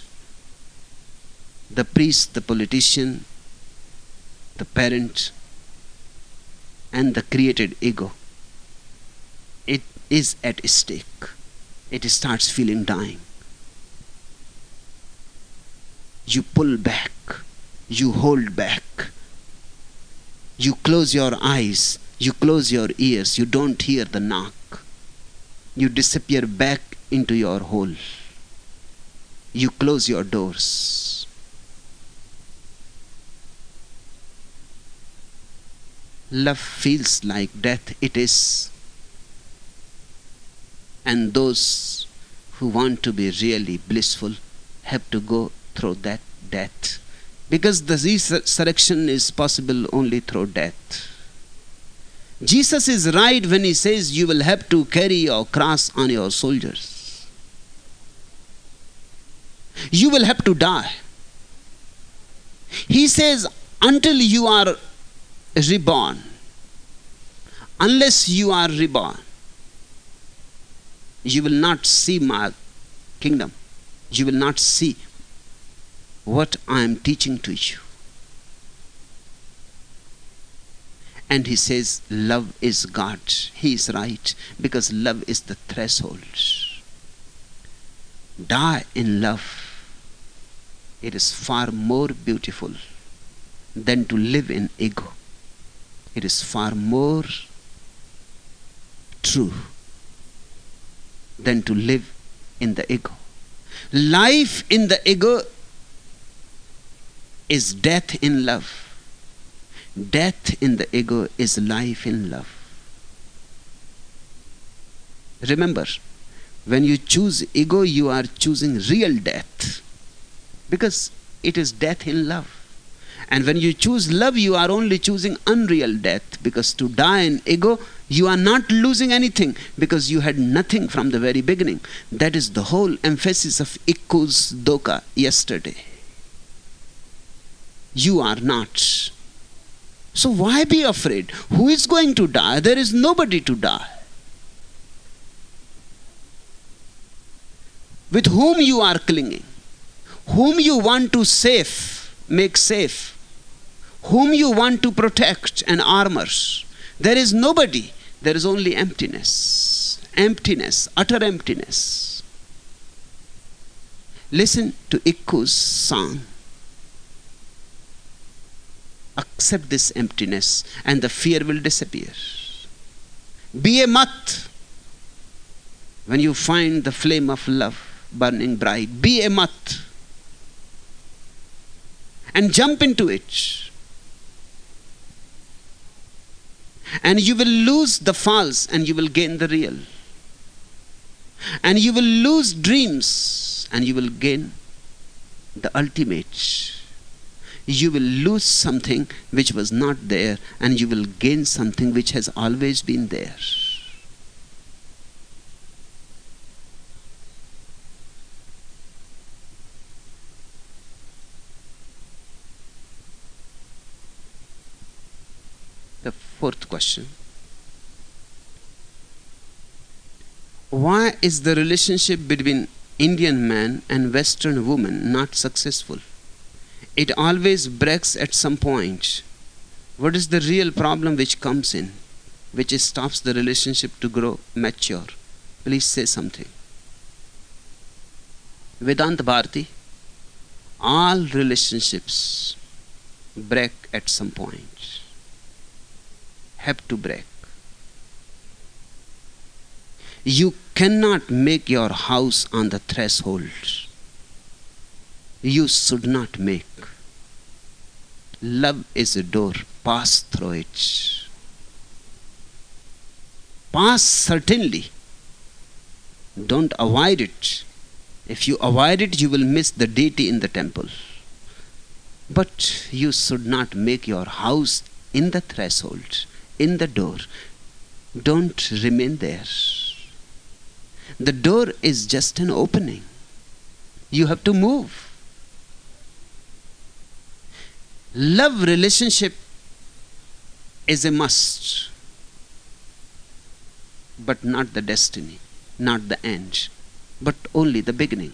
The priest, the politician, the parent, and the created ego, it is at stake. It starts feeling dying. You pull back. You hold back. You close your eyes. You close your ears. You don't hear the knock. You disappear back into your hole. You close your doors. Love feels like death. It is. And those who want to be really blissful have to go through that death. Because the resurrection is possible only through death. Jesus is right when he says you will have to carry your cross on your shoulders. You will have to die. He says until you are reborn, unless you are reborn, you will not see my kingdom. You will not see what I am teaching to you. And he says love is God. He is right, because love is the threshold. Die in love. It is far more beautiful than to live in ego. It is far more true than to live in the ego. Life in the ego is death in love. Death in the ego is life in love. Remember, when you choose ego, you are choosing real death, because it is death in love. And when you choose love, you are only choosing unreal death, because to die in ego, you are not losing anything, because you had nothing from the very beginning. That is the whole emphasis of Ikkhu's Doka yesterday. You are not. So why be afraid? Who is going to die? There is nobody to die. With whom you are clinging, whom you want to save, make safe, whom you want to protect and armor. There is nobody. There is only emptiness. Emptiness, utter emptiness. Listen to Ikkhu's song. Accept this emptiness and the fear will disappear. Be a mat. When you find the flame of love burning bright, be a mat and jump into it. And you will lose the false and you will gain the real. And you will lose dreams and you will gain the ultimate. You will lose something which was not there and you will gain something which has always been there. The fourth question. Why is the relationship between Indian man and Western woman not successful? It always breaks at some point. What is the real problem which comes in, which stops the relationship to grow mature? Please say something. Vedanta Bharati, all relationships break at some point. Have to break. You cannot make your house on the threshold. You should not make. Love is a door. Pass through it. Pass certainly. Don't avoid it. If you avoid it, you will miss the deity in the temple. But you should not make your house in the threshold, in the door. Don't remain there. The door is just an opening. You have to move. Love relationship is a must, but not the destiny, not the end, but only the beginning.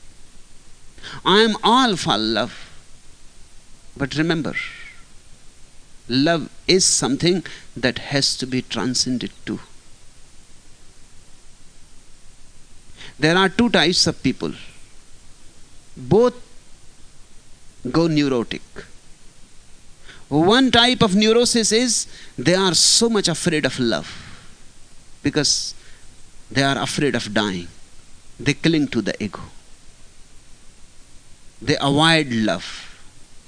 I am all for love, but remember, love is something that has to be transcended too. There are two types of people. Both go neurotic. One type of neurosis is they are so much afraid of love because they are afraid of dying. They cling to the ego. They avoid love.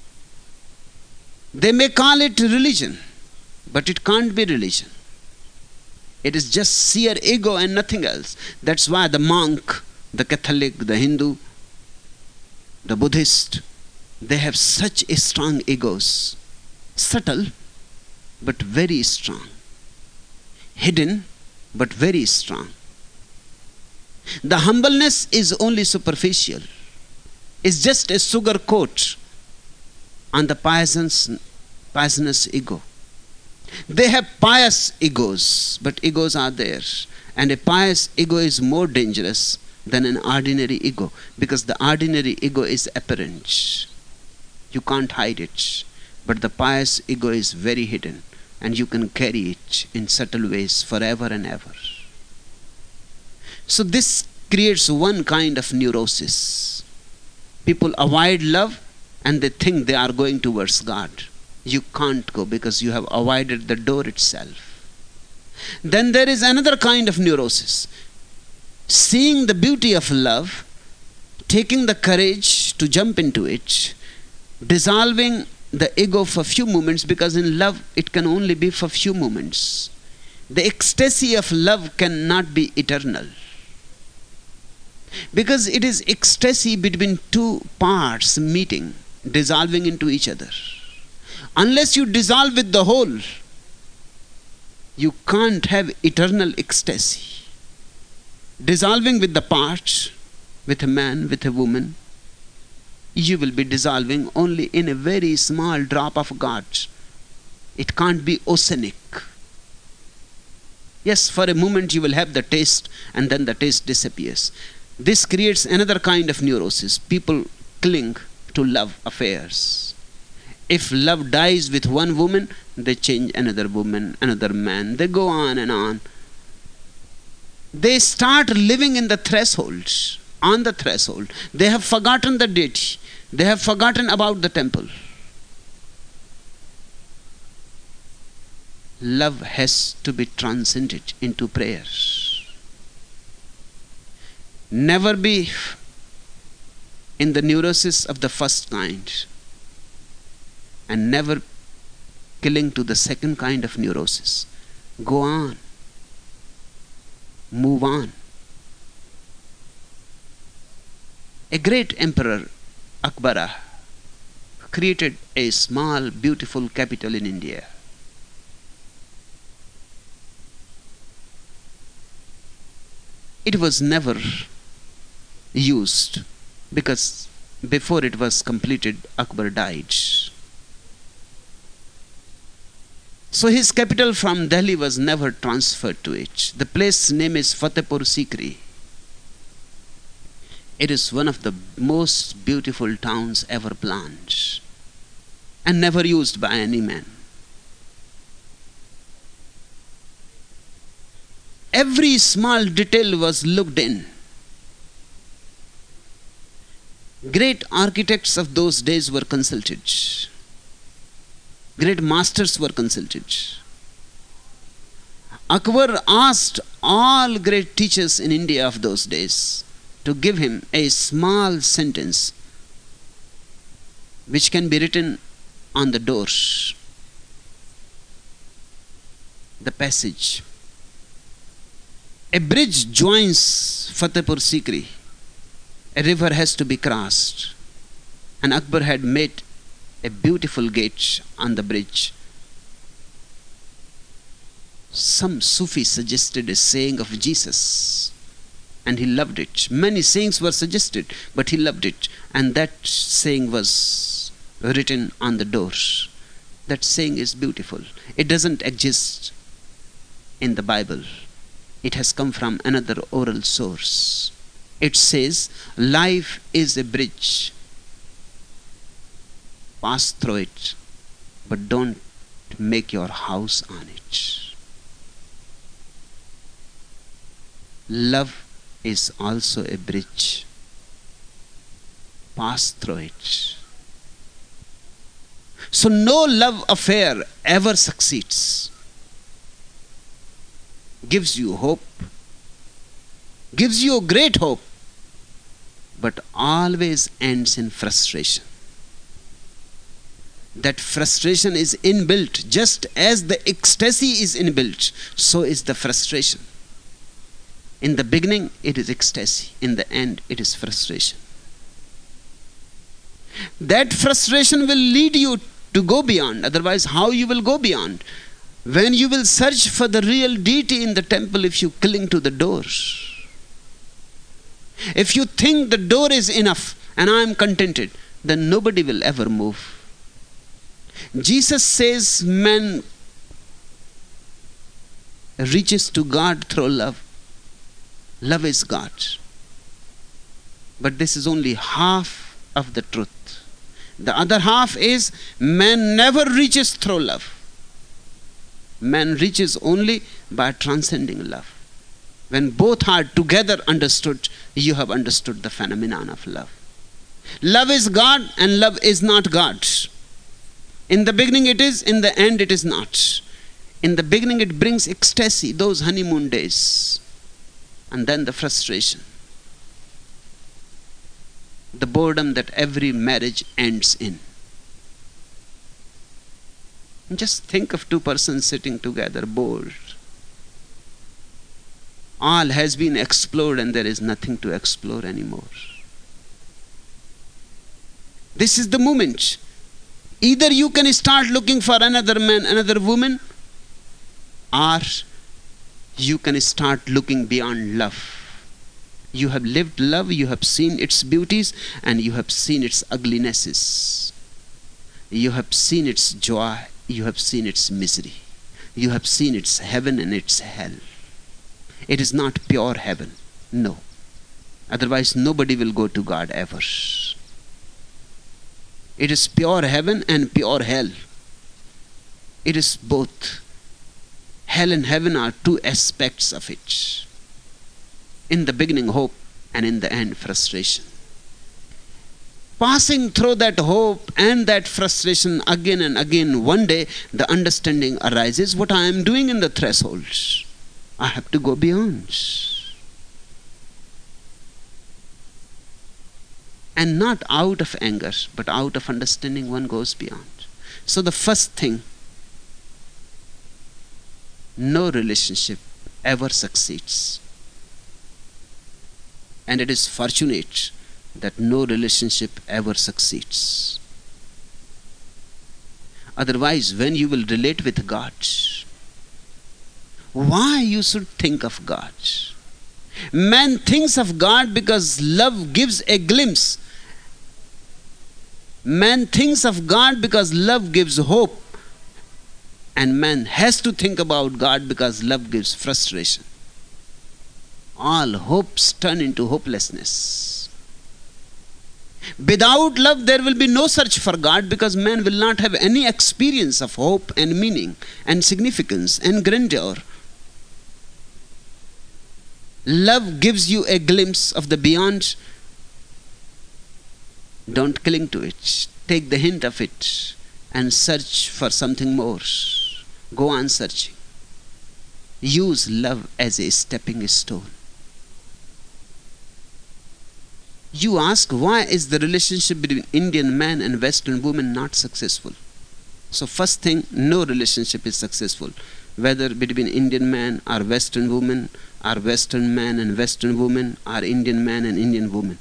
They may call it religion, but it can't be religion. It is just sheer ego and nothing else. That's why the monk, the Catholic, the Hindu, the Buddhist, they have such a strong egos. Subtle, but very strong. Hidden, but very strong. The humbleness is only superficial. It's just a sugar coat on the pious, pious ego. They have pious egos, but egos are there. And a pious ego is more dangerous than an ordinary ego, because the ordinary ego is apparent. You can't hide it. But the pious ego is very hidden, and you can carry it in subtle ways forever and ever. So this creates one kind of neurosis. People avoid love and they think they are going towards God. You can't go because you have avoided the door itself. Then there is another kind of neurosis. seeing the beauty of love, taking the courage to jump into it, dissolving the ego for few moments, because in love it can only be for few moments. The ecstasy of love cannot be eternal, because it is ecstasy between two parts meeting, dissolving into each other. Unless you dissolve with the whole, you can't have eternal ecstasy. Dissolving with the parts, with a man, with a woman, you will be dissolving only in a very small drop of God. It can't be oceanic. Yes, for a moment you will have the taste, and then the taste disappears. This creates another kind of neurosis. People cling to love affairs. If love dies with one woman, they change another woman, another man. They go on and on. They start living in the thresholds, on the threshold. They have forgotten the deity. They have forgotten about the temple. Love has to be transcended into prayer. Never be in the neurosis of the first kind, and never cling to the second kind of neurosis. Go on. Move on. A great emperor, Akbara, created a small, beautiful capital in India. It was never used, because before it was completed, Akbar died. So his capital from Delhi was never transferred to it. The place name is Fatehpur Sikri. It is one of the most beautiful towns ever planned, and never used by any man. Every small detail was looked in. Great architects of those days were consulted. Great masters were consulted. Akbar asked all great teachers in India of those days to give him a small sentence which can be written on the doors. The passage: a bridge joins Fatehpur Sikri. A river has to be crossed, and Akbar had made a beautiful gate on the bridge. Some Sufi suggested a saying of Jesus, and he loved it. Many sayings were suggested, but he loved it, and that saying was written on the doors. That saying is beautiful. It doesn't exist in the Bible. It has come from another oral source. It says, life is a bridge. Pass through it, but don't make your house on it. Love is also a bridge. Pass through it. So no love affair ever succeeds. Gives you hope, gives you great hope, but always ends in frustration. That frustration is inbuilt. Just as the ecstasy is inbuilt, so is the frustration. In the beginning, it is ecstasy. In the end, it is frustration. That frustration will lead you to go beyond. Otherwise, how you will go beyond? When you will search for the real deity in the temple, if you cling to the doors, if you think the door is enough and I am contented, then nobody will ever move. Jesus says man reaches to God through love. Love is God. But this is only half of the truth. The other half is man never reaches through love. Man reaches only by transcending love. When both are together understood, you have understood the phenomenon of love. Love is God and love is not God. In the beginning it is, in the end it is not. In the beginning it brings ecstasy, those honeymoon days. and then the frustration, the boredom that every marriage ends in. Just think of two persons sitting together, bored. All has been explored and there is nothing to explore anymore. This is the moment. Either you can start looking for another man, another woman, or you can start looking beyond love. You have lived love, you have seen its beauties, and you have seen its uglinesses. You have seen its joy, you have seen its misery. You have seen its heaven and its hell. It is not pure heaven, no. Otherwise nobody will go to God ever. It is pure heaven and pure hell. It is both. Hell and heaven are two aspects of it. In the beginning, hope, and in the end, frustration. Passing through that hope and that frustration again and again, one day the understanding arises, what I am doing in the threshold, I have to go beyond. And not out of anger, but out of understanding, one goes beyond. So the first thing, no relationship ever succeeds. And it is fortunate that no relationship ever succeeds. Otherwise, when you will relate with God, why you should think of God? Man thinks of God because love gives a glimpse. Man thinks of God because love gives hope. And man has to think about God because love gives frustration. All hopes turn into hopelessness. Without love, there will be no search for God because man will not have any experience of hope and meaning and significance and grandeur. Love gives you a glimpse of the beyond. Don't cling to it. Take the hint of it and search for something more. Go on searching. Use love as a stepping stone. You ask, why is the relationship between Indian man and Western woman not successful? So first thing, no relationship is successful. Whether between Indian man or Western woman, or Western man and Western woman, or Indian man and Indian woman.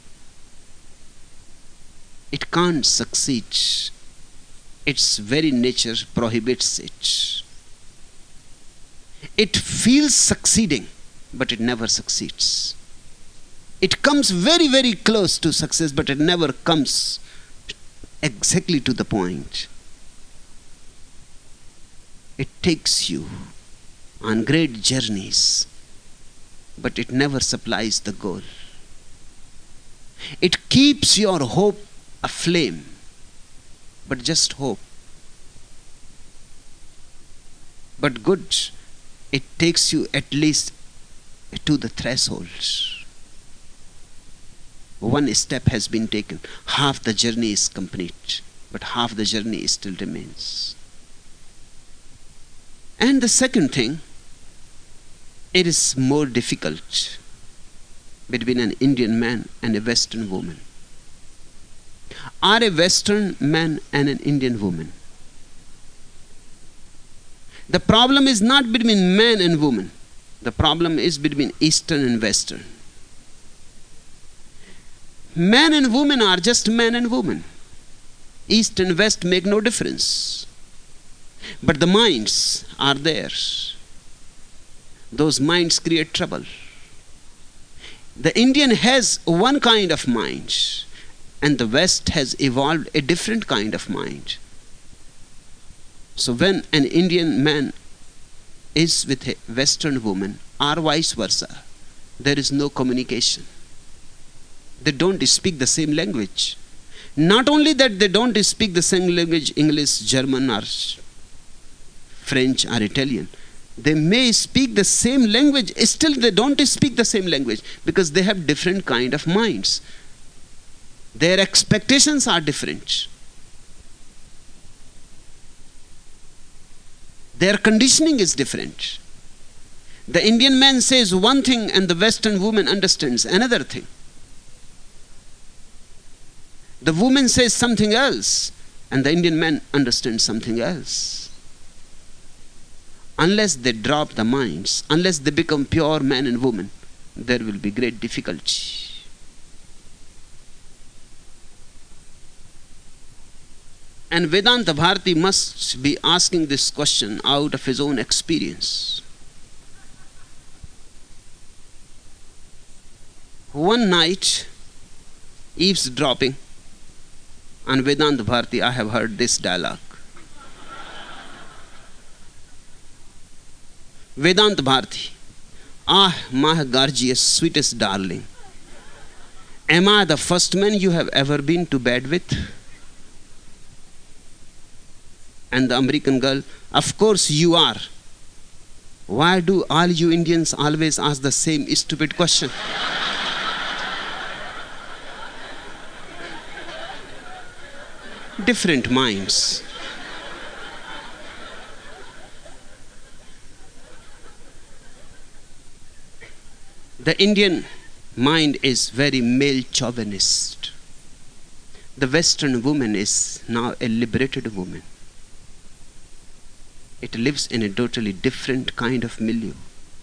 It can't succeed. Its very nature prohibits it. It feels succeeding, but it never succeeds. It comes very, very close to success, but it never comes exactly to the point. It takes you on great journeys, but it never supplies the goal. It keeps your hope aflame, but just hope. But good, it takes you at least to the threshold. One step has been taken. Half the journey is complete, but half the journey still remains. And the second thing, it is more difficult between an Indian man and a Western woman, or a Western man and an Indian woman. The problem is not between man and woman. The problem is between Eastern and Western. Man and woman are just man and woman. East and West make no difference. But the minds are there. Those minds create trouble. The Indian has one kind of mind, and the West has evolved a different kind of mind. So when an Indian man is with a Western woman, or vice versa, there is no communication. They don't speak the same language. Not only that they don't speak the same language, English, German, or French, or Italian. They may speak the same language, still they don't speak the same language because they have different kind of minds. Their expectations are different. Their conditioning is different. The Indian man says one thing and the Western woman understands another thing. The woman says something else and the Indian man understands something else. Unless they drop the minds, unless they become pure man and woman, there will be great difficulty. And Vedanta Bharati must be asking this question out of his own experience. One night, eavesdropping on Vedanta Bharati, I have heard this dialogue. Vedanta Bharati, ah, my gorgeous, sweetest darling, am I the first man you have ever been to bed with? And the American girl, of course you are. Why do all you Indians always ask the same stupid question? Different minds. The Indian mind is very male chauvinist. The Western woman is now a liberated woman. It lives in a totally different kind of milieu.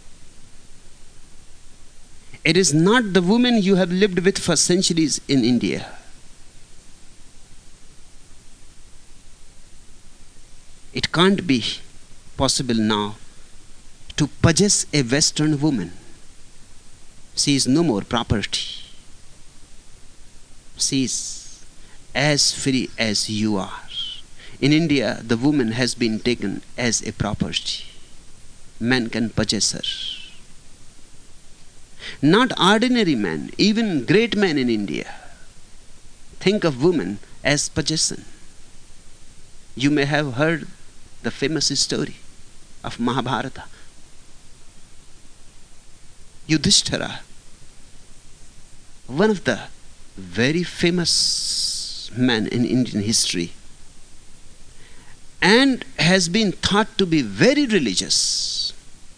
It is not the woman you have lived with for centuries in India. It can't be possible now to possess a Western woman. She is no more property. She is as free as you are. In India, the woman has been taken as a property. Man can possess her. Not ordinary man, even great men in India think of woman as possession. You may have heard the famous story of Mahabharata. Yudhishthira, one of the very famous men in Indian history, and has been thought to be very religious.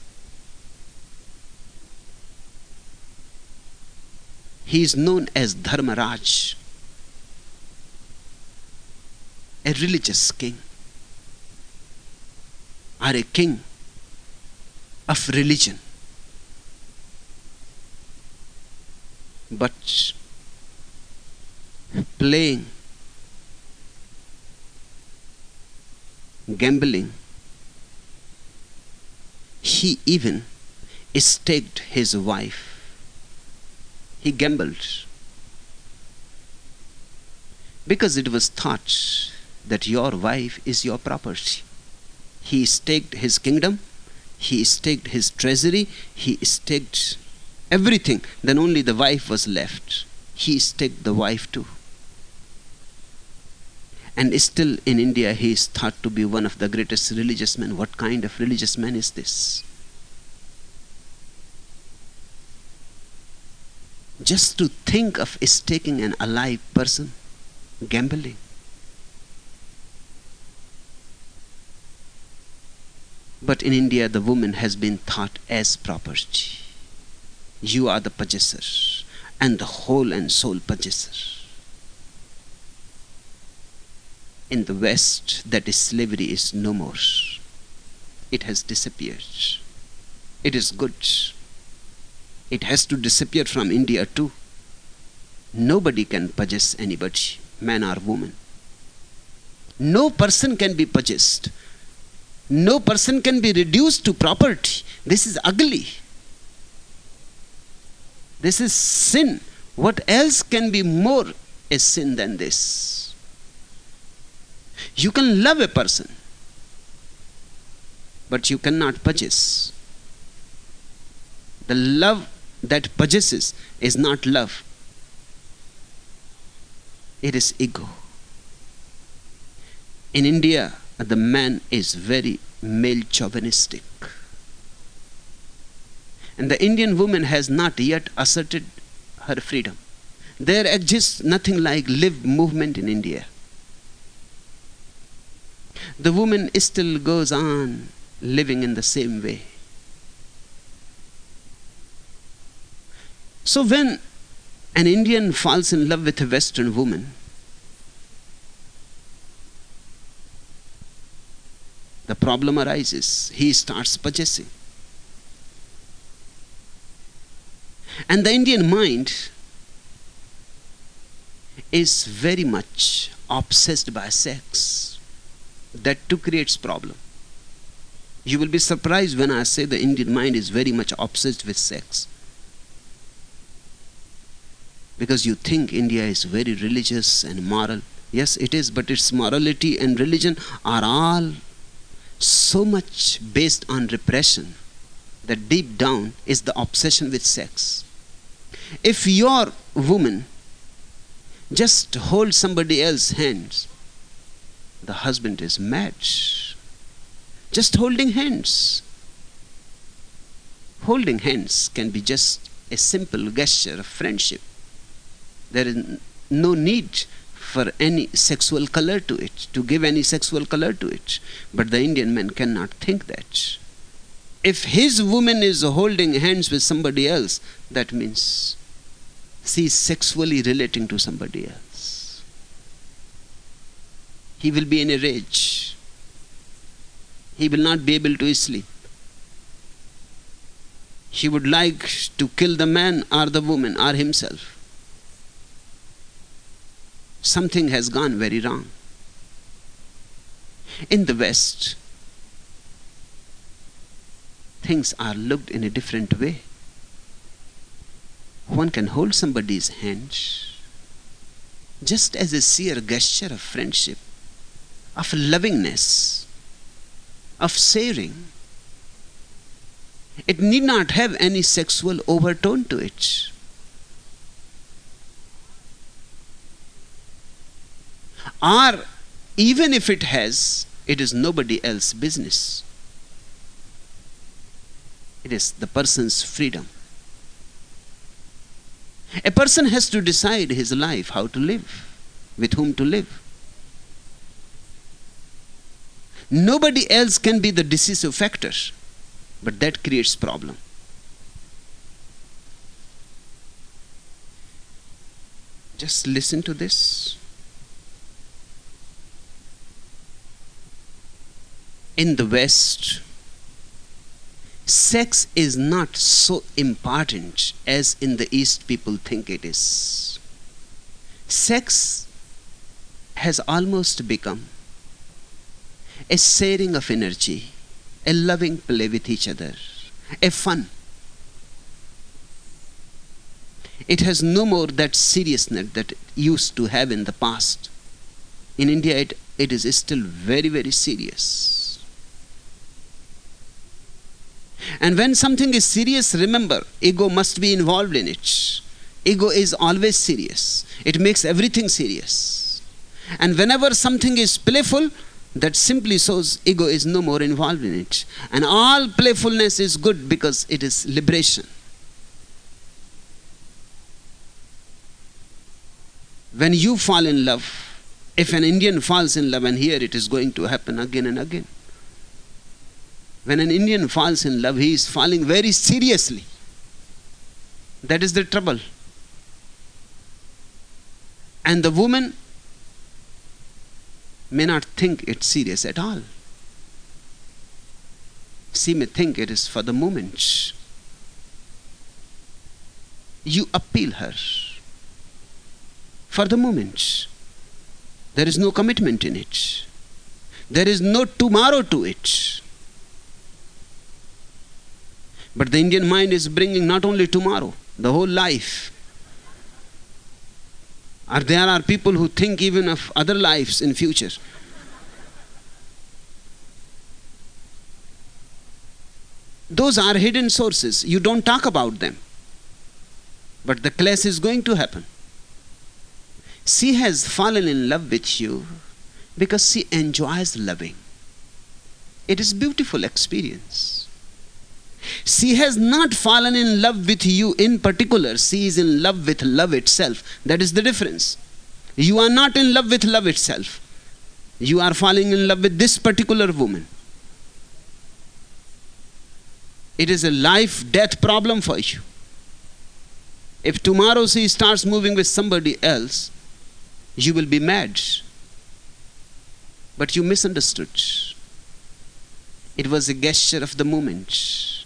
He is known as Dharmaraj, a religious king, or a king of religion. But playing, gambling, he even staked his wife. He gambled because it was thought that your wife is your property. He staked his kingdom, he staked his treasury, he staked everything. Then only the wife was left. He staked the wife too. And still in India he is thought to be one of the greatest religious men. What kind of religious man is this? Just to think of staking an alive person, gambling. But in India the woman has been thought as property. You are the possessor, and the whole and sole possessor. In the West, that is, slavery is no more. It has disappeared. It is good. It has to disappear from India too. Nobody can possess anybody, man or woman. No person can be possessed. No person can be reduced to property. This is ugly. This is sin. What else can be more a sin than this? You can love a person, but you cannot possess. The love that possesses is not love. It is ego. In India, the man is very male chauvinistic. And the Indian woman has not yet asserted her freedom. There exists nothing like live movement in India. The woman still goes on living in the same way. So when an Indian falls in love with a Western woman, the problem arises. He starts possessing. And the Indian mind is very much obsessed by sex. That too creates problem. You will be surprised when I say the Indian mind is very much obsessed with sex. Because you think India is very religious and moral. Yes, it is, but its morality and religion are all so much based on repression that deep down is the obsession with sex. If your woman just holds somebody else's hands, the husband is mad. Just holding hands. Holding hands can be just a simple gesture of friendship. There is no need for any sexual color to it, to give any sexual color to it. But the Indian man cannot think that. If his woman is holding hands with somebody else, that means she is sexually relating to somebody else. He will be in a rage. He will not be able to sleep. He would like to kill the man or the woman or himself. Something has gone very wrong. In the West, things are looked in a different way. One can hold somebody's hand just as a sheer gesture of friendship, of lovingness, of sharing. It need not have any sexual overtone to it. Or even if it has, it is nobody else's business. It is the person's freedom. A person has to decide his life, how to live, with whom to live. Nobody else can be the decisive factor, but that creates problem. Just listen to this. In the West, sex is not so important as in the East people think it is. Sex has almost become a sharing of energy, a loving play with each other, a fun. It has no more that seriousness that it used to have in the past. In India, it, it is still very, very serious. And when something is serious, remember, ego must be involved in it. Ego is always serious. It makes everything serious. And whenever something is playful, that simply shows ego is no more involved in it. And all playfulness is good because it is liberation. When you fall in love, if an Indian falls in love, and here it is going to happen again and again. When an Indian falls in love, he is falling very seriously. That is the trouble. And the woman may not think it's serious at all. She may think it is for the moment. You appeal her for the moment. There is no commitment in it. There is no tomorrow to it. But the Indian mind is bringing not only tomorrow, the whole life. Or there are people who think even of other lives in future. Those are hidden sources. You don't talk about them. But the clash is going to happen. She has fallen in love with you because she enjoys loving. It is a beautiful experience. She has not fallen in love with you in particular. She is in love with love itself. That is the difference. You are not in love with love itself. You are falling in love with this particular woman. It is a life-death problem for you. If tomorrow she starts moving with somebody else, you will be mad. But you misunderstood. It was a gesture of the moment.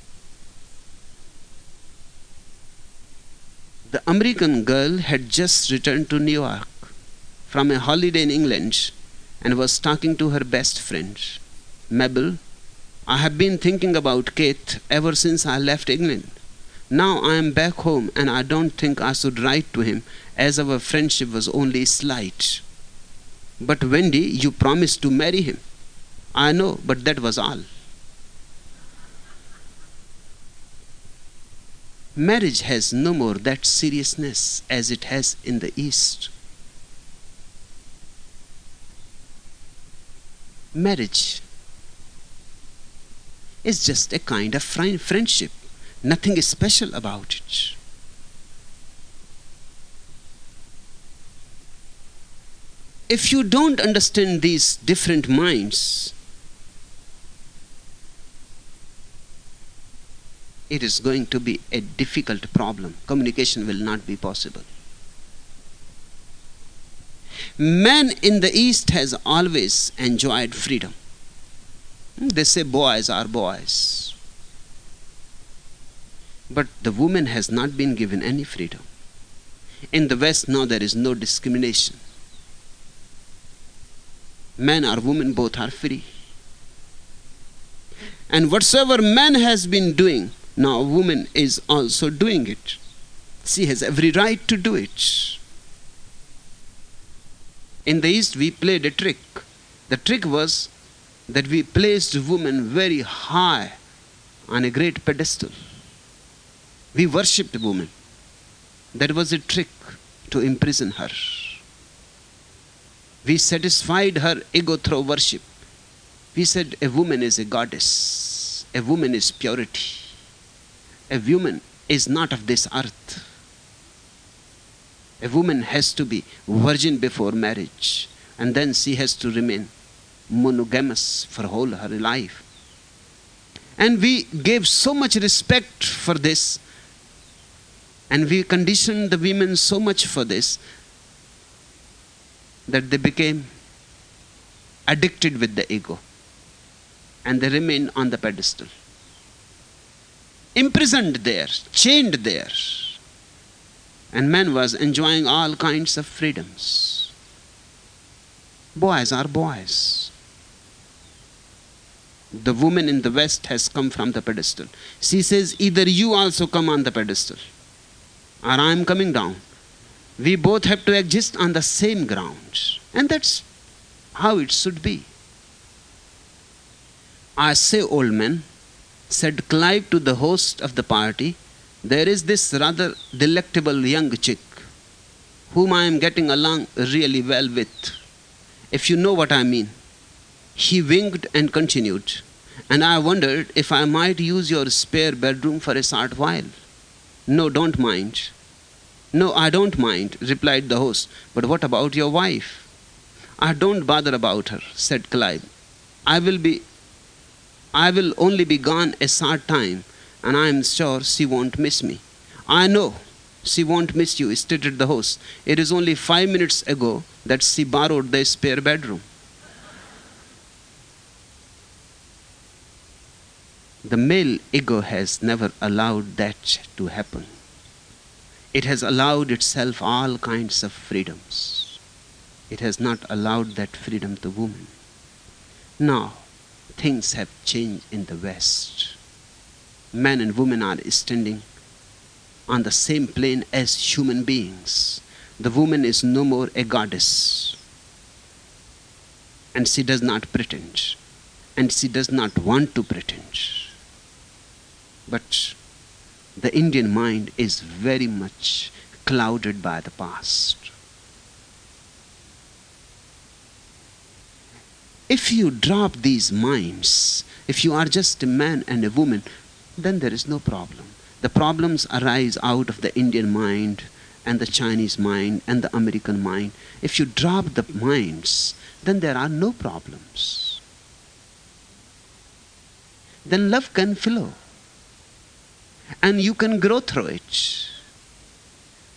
The American girl had just returned to New York from a holiday in England and was talking to her best friend. Mabel, I have been thinking about Kate ever since I left England. Now I am back home and I don't think I should write to him, as our friendship was only slight. But Wendy, you promised to marry him. I know, but that was all. Marriage has no more that seriousness as it has in the East. Marriage is just a kind of friendship. Nothing is special about it. If you don't understand these different minds, it is going to be a difficult problem. Communication will not be possible. Man in the East has always enjoyed freedom. They say boys are boys. But the woman has not been given any freedom. In the West now there is no discrimination. Man or woman, both are free. And whatsoever man has been doing, now woman is also doing it. She has every right to do it. In the East we played a trick. The trick was that we placed woman very high on a great pedestal. We worshipped woman. That was a trick to imprison her. We satisfied her ego through worship. We said a woman is a goddess. A woman is purity. A woman is not of this earth. A woman has to be virgin before marriage, and then she has to remain monogamous for whole her life. And we gave so much respect for this, and we conditioned the women so much for this, that they became addicted with the ego, and they remained on the pedestal, imprisoned there, chained there. And man was enjoying all kinds of freedoms. Boys are boys. The woman in the West has come from the pedestal. She says, either you also come on the pedestal, or I am coming down. We both have to exist on the same ground. And that's how it should be. I say, old man, said Clive to the host of the party, there is this rather delectable young chick whom I am getting along really well with, if you know what I mean. He winked and continued, and I wondered if I might use your spare bedroom for a short while. No, don't mind. No, I don't mind, replied the host. But what about your wife? I don't bother about her, said Clive. I will be, I will only be gone a short time, and I am sure she won't miss me. I know she won't miss you, stated the host. It is only five minutes ago that she borrowed the spare bedroom. The male ego has never allowed that to happen. It has allowed itself all kinds of freedoms. It has not allowed that freedom to women. Now, things have changed in the West. Men and women are standing on the same plane as human beings. The woman is no more a goddess. And she does not pretend. And she does not want to pretend. But the Indian mind is very much clouded by the past. If you drop these minds, if you are just a man and a woman, then there is no problem. The problems arise out of the Indian mind and the Chinese mind and the American mind. If you drop the minds, then there are no problems. Then love can flow, and you can grow through it.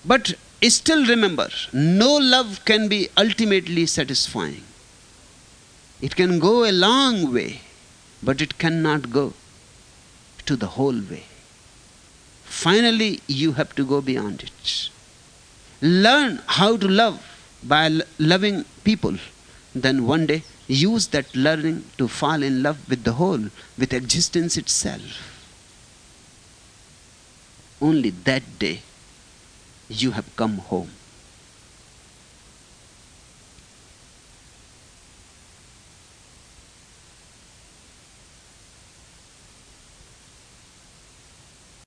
But still remember, no love can be ultimately satisfying. It can go a long way, but it cannot go to the whole way. Finally, you have to go beyond it. Learn how to love by lo- loving people. Then one day, use that learning to fall in love with the whole, with existence itself. Only that day, you have come home.